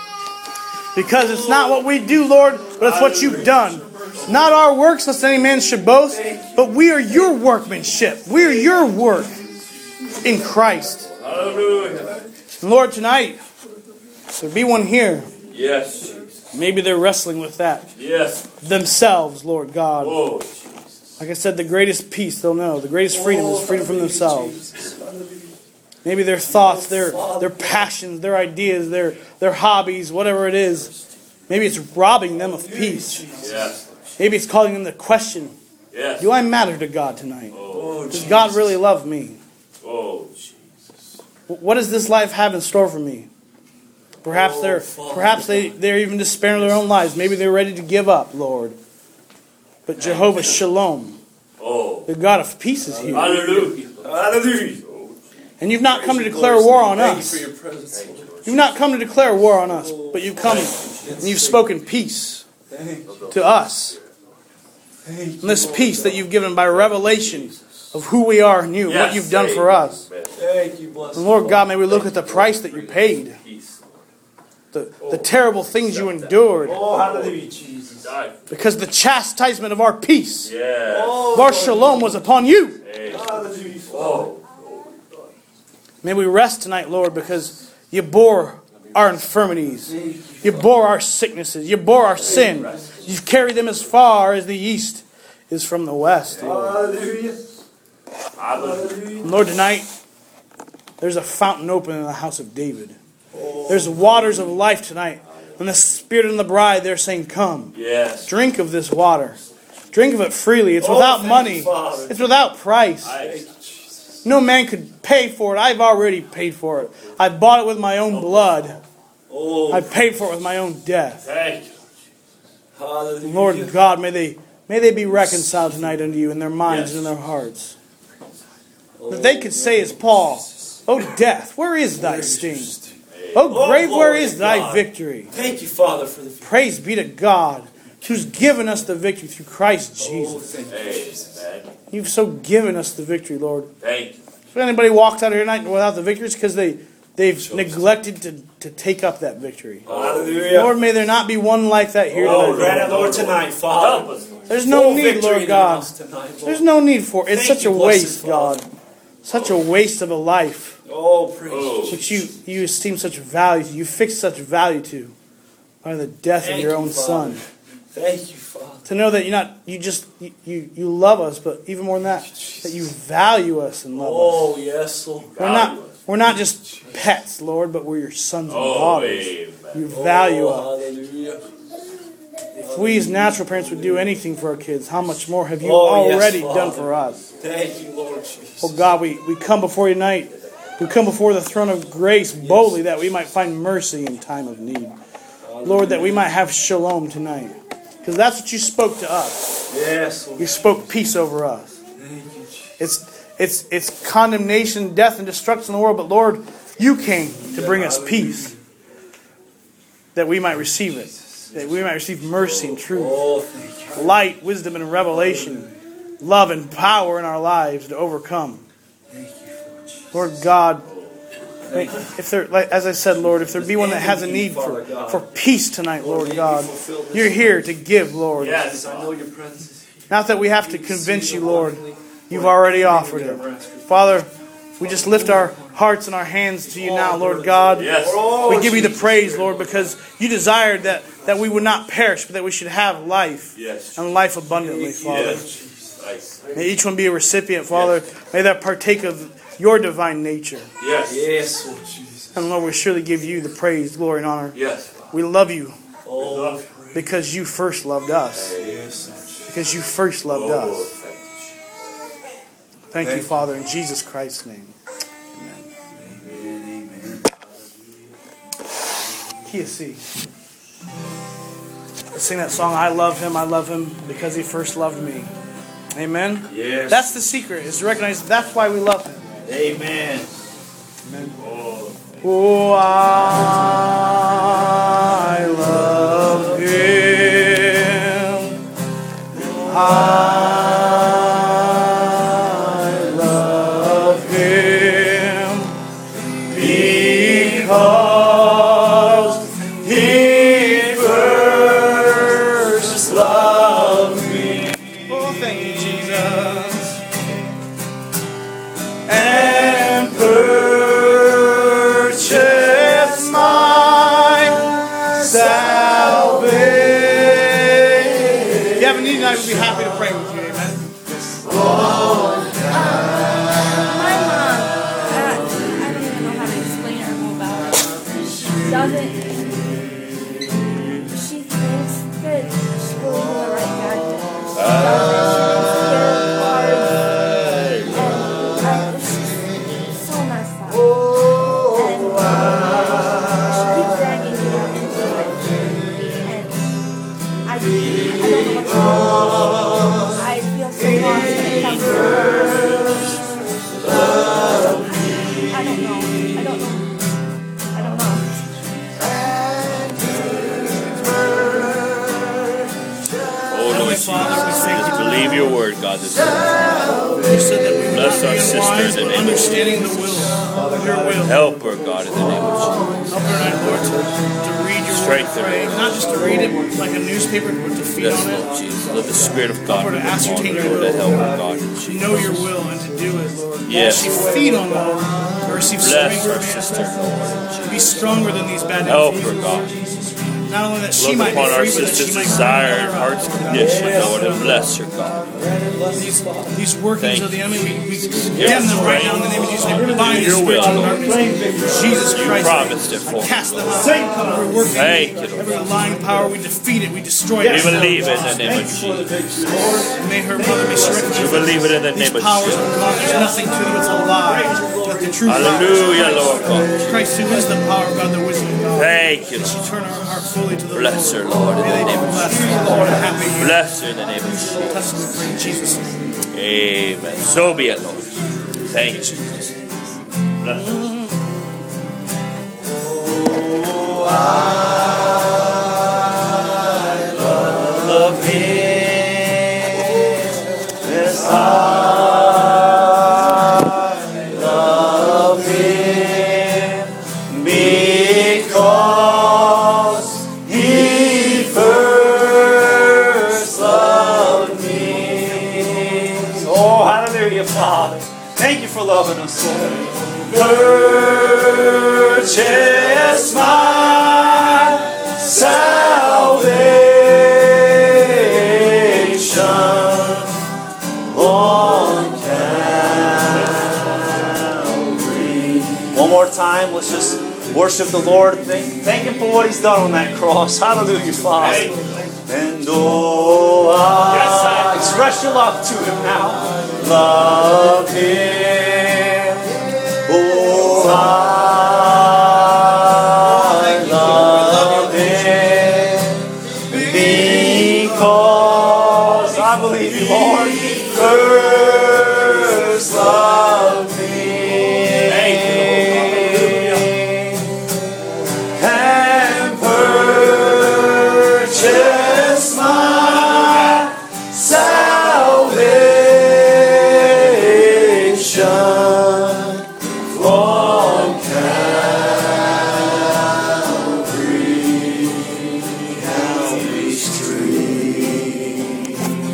Because it's not what we do, Lord, but it's what you've done. Not our works, lest any man should boast, but we are your workmanship. We are your work in Christ. Hallelujah. And Lord, tonight, if there be one here, Yes. maybe they're wrestling with that Yes. themselves, Lord God. Oh. Like I said, the greatest peace they'll know, the greatest freedom is freedom from themselves. Maybe their thoughts, their their passions, their ideas, their their hobbies, whatever it is. Maybe it's robbing them of peace. Yes. Maybe it's calling them to question, Yes. do I matter to God tonight? Oh, Does God really love me? oh, What does this life have in store for me? Perhaps Oh, they're Father. perhaps they, they're even despairing of their own lives. Maybe they're ready to give up, Lord. But Jehovah Shalom, oh. the God of peace, is here. Hallelujah. Hallelujah. And you've not come to declare war on Thank us. you for your presence, Lord. You've not come to declare war on us, but you've come and you've spoken peace Thank you. to us. Thank you. And this Lord peace God. that you've given by revelation of who we are in you, what Yes. you've done for us. Thank you, blessed And Lord Father. God, may we look at the price that you paid, the, the terrible things you endured, Oh, hallelujah, Jesus. Die. because the chastisement of our peace, Yes. Oh, of our shalom, was upon you. Hey. hallelujah. Oh. May we rest tonight, Lord, because you bore our infirmities. You bore our sicknesses. You bore our sin. You've carried them as far as the east is from the west. Hallelujah. Hallelujah. And Lord, tonight, there's a fountain open in the house of David. There's waters of life tonight. And the Spirit and the bride, they're saying, come, Yes. drink of this water. Drink of it freely. It's Oh, without thank money. you, Father. It's without price. I, No man could pay for it. I've already paid for it. I bought it with my own blood. Oh, I paid for it with my own death. thank you. hallelujah. Lord God, may they may they be reconciled tonight unto you in their minds Yes. and in their hearts. That they could say as Paul, O death, where is thy sting? O grave, where is thy God. victory? Thank you, Father, for the Praise be to God, who's given us the victory through Christ Oh, Jesus. thank you. Hey, man. You've so given us the victory, Lord. Thank you. If anybody walks out of here tonight without the victory, it's because they, they've neglected to, to take up that victory. Hallelujah. Lord, may there not be one like that here Oh, tonight. grant it, Lord, tonight, Help Father. us. There's no Full need, victory Lord in the God. house tonight, Lord. There's no need for it. It's Thank such you, a blessed waste, Father. God. Such a waste of a life, Oh, praise Oh. you. which you, you esteem such value to. You fix such value to by the death Thank of your you, own Father. Son. Thank you, Father. To know that you're not, you just, you, you, you love us, but even more than that, that you value us and love us. Oh, yes, Lord. We're not, we're not just pets, Lord, but we're your sons and Oh, daughters. amen. You value us. Oh, hallelujah. If we as natural parents would do anything for our kids, how much more have you Oh, yes, already Father. done for us? Thank you, Lord Jesus. Oh God, we, we come before you tonight. We come before the throne of grace boldly that we might find mercy in time of need. Lord, that we might have shalom tonight. Because that's what you spoke to us. Yes, Lord. You spoke peace over us. Thank you, Jesus. It's it's it's condemnation, death, and destruction in the world, but Lord, you came to bring us peace. That we might receive it. That we might receive mercy and truth. Oh, thank you. Light, wisdom, and revelation. Love and power in our lives to overcome. Lord God, may- if there, like, as I said, Lord, if there be one that has a need for, for peace tonight, Lord God, you're here to give, Lord. Yes. I know your presence is here. Not that we have to convince you, Lord. You've already offered it. Father, we just lift our hearts and our hands to you now, Lord God. Yes. We give you the praise, Lord, because you desired that, that we would not perish, but that we should have life Yes. and life abundantly, Father. Yes. Nice. May each one be a recipient, Father. May that partake of your divine nature. Yes. Yes, Lord Jesus. And Lord, we surely give you the praise, glory, and honor. Yes. We love you Oh, because you first loved us. yes. Because you first loved Oh, us. thank you. Thank you, Thank you. Father, in Jesus Christ's name. Amen. Key C. Let's sing that song, I love him, I love him because he first loved me. Amen? Yes. That's the secret, is to recognize that's why we love him. Amen. Oh, Oh, I love him. I love him because he first loved me. Oh, thank you, Jesus. And purchase my salvation. If you have a need tonight, we'd be happy to pray with you. Amen. My mom, Pat, I haven't. She thinks that she will be the right guy for her. She doesn't. She's scared of cars. And I, it's just so messed up. And she keeps dragging me out into it. And I, I don't know what's wrong. I feel so lost when it comes to her. I don't know. I don't know. I don't know. Oh Lord Jesus, just believe your word, God. This morning. You said that we would Bless not our be sister unwise, in the but name of understanding the will, your will. Help her, God, in the name of Jesus. Help her and I, Lord, to, to read your Strengthen word, pray. her. Not just to read it like a newspaper, but to feed Yes, on Lord it. Jesus. Let the Spirit of God Help her to be upon ascertain her, your Lord, to will. help her, God. To know your will and to do it, Lord. Yes. As she feed on that, to receive Bless strength our from you, sister, Lord. to be stronger than these bad Help her, influences. God. Not only that she Look might be upon our free, but that she sister's might desire and grow. heart's condition, Lord, and bless her, God. These, these workings Thank of the enemy, we, we Yes. condemn them right now in the name of Jesus. We bind Your the will, spiritual Lord. darkness. Jesus You Christ. promised it for I cast us, them Lord. out. Every working, Thank you, Lord. every lying power, we defeat it, we destroy it. We believe it in the name of Jesus. May her mother be strengthened. We believe it in the These name of powers are Jesus. gone. There's nothing to them. It's a lie. Let the truth Hallelujah, Lord God. Christ, who is the power of God, the wisdom of God. Thank you, She Lord. turn her heart fully to the Bless Lord. her, Lord, in May the they name be of blessed, Jesus. Lord, and happy. Bless her in the name of Jesus. Touch them, we pray in Jesus' name. Amen. So be it, Lord. Thank you, Jesus. Bless her. Love Him. Yes, I love Him because He first loved me. Oh, hallelujah, Father. Thank you for loving us, Lord. Purchase my salvation on Calvary. One more time, let's just worship the Lord. Thank, thank Him for what He's done on that cross. Hallelujah, Father. And oh, I express your love to Him now. Love Him. Oh, I love Him because I believe you, Lord, first loved me and purchased my salvation from Calvary, Calvary Street.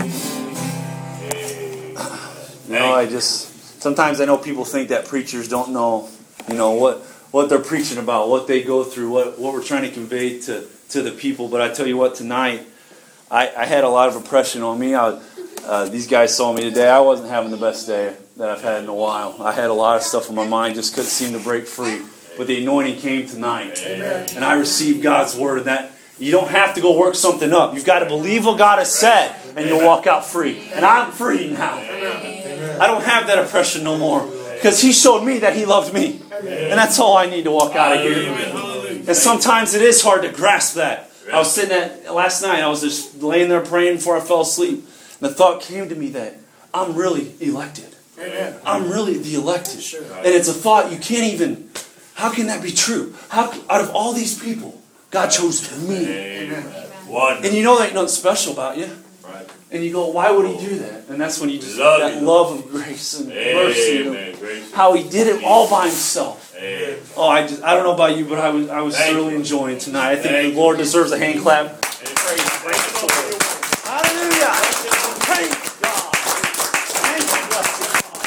You know, I just sometimes I know people think that preachers don't know, you know, what what they're preaching about, what they go through, what what we're trying to convey to to the people. But I tell you what, tonight I, I had a lot of oppression on me. I, uh, these guys saw me today. I wasn't having the best day that I've had in a while. I had a lot of stuff on my mind, just couldn't seem to break free. But the anointing came tonight. Amen. And I received God's word. And that you don't have to go work something up. You've got to believe what God has said, and you'll walk out free. And I'm free now. I don't have that oppression no more. Because He showed me that He loved me. And that's all I need to walk out of here. And sometimes it is hard to grasp that. I was sitting at, last night, I was just laying there praying before I fell asleep. And the thought came to me that I'm really elected. I'm really the elected. And it's a thought you can't even, how can that be true? How out of all these people, God chose me. And you know that ain't nothing special about you. And you go, why would He do that? And that's when you just Love that you. love of grace and mercy. Amen. And Grace. how He did it all by Himself. Amen. Oh, I just I don't know about you, but I was I was Thank thoroughly you. enjoying tonight. I think Thank the Lord deserves a hand clap. Amen. Hallelujah! Praise God! Thank you, blessed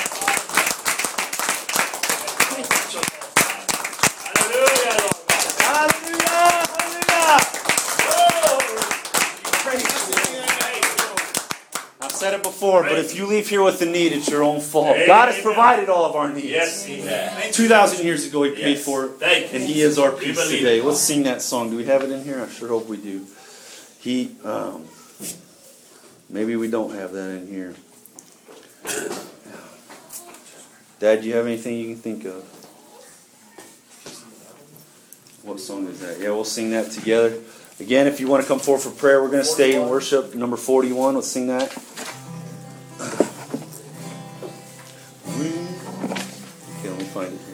Hallelujah, Lord. Hallelujah! Hallelujah! Praise the Lord. I've said it before. before, but if you leave here with a need, it's your own fault. God has provided all of our needs. Yes, He has. two thousand years ago, He paid Yes. for it, Thank you. and He is our We peace believe today. it. Let's sing that song. Do we have it in here? I sure hope we do. He, um, maybe we don't have that in here. Dad, do you have anything you can think of? What song is that? Yeah, we'll sing that together. Again, if you want to come forward for prayer, we're going to stay in worship. Number forty-one, let's sing that. Okay, let me find it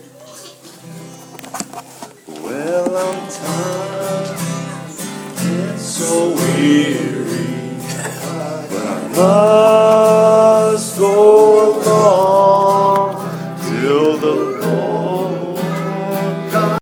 here. Well, I'm tired and so weary, but I love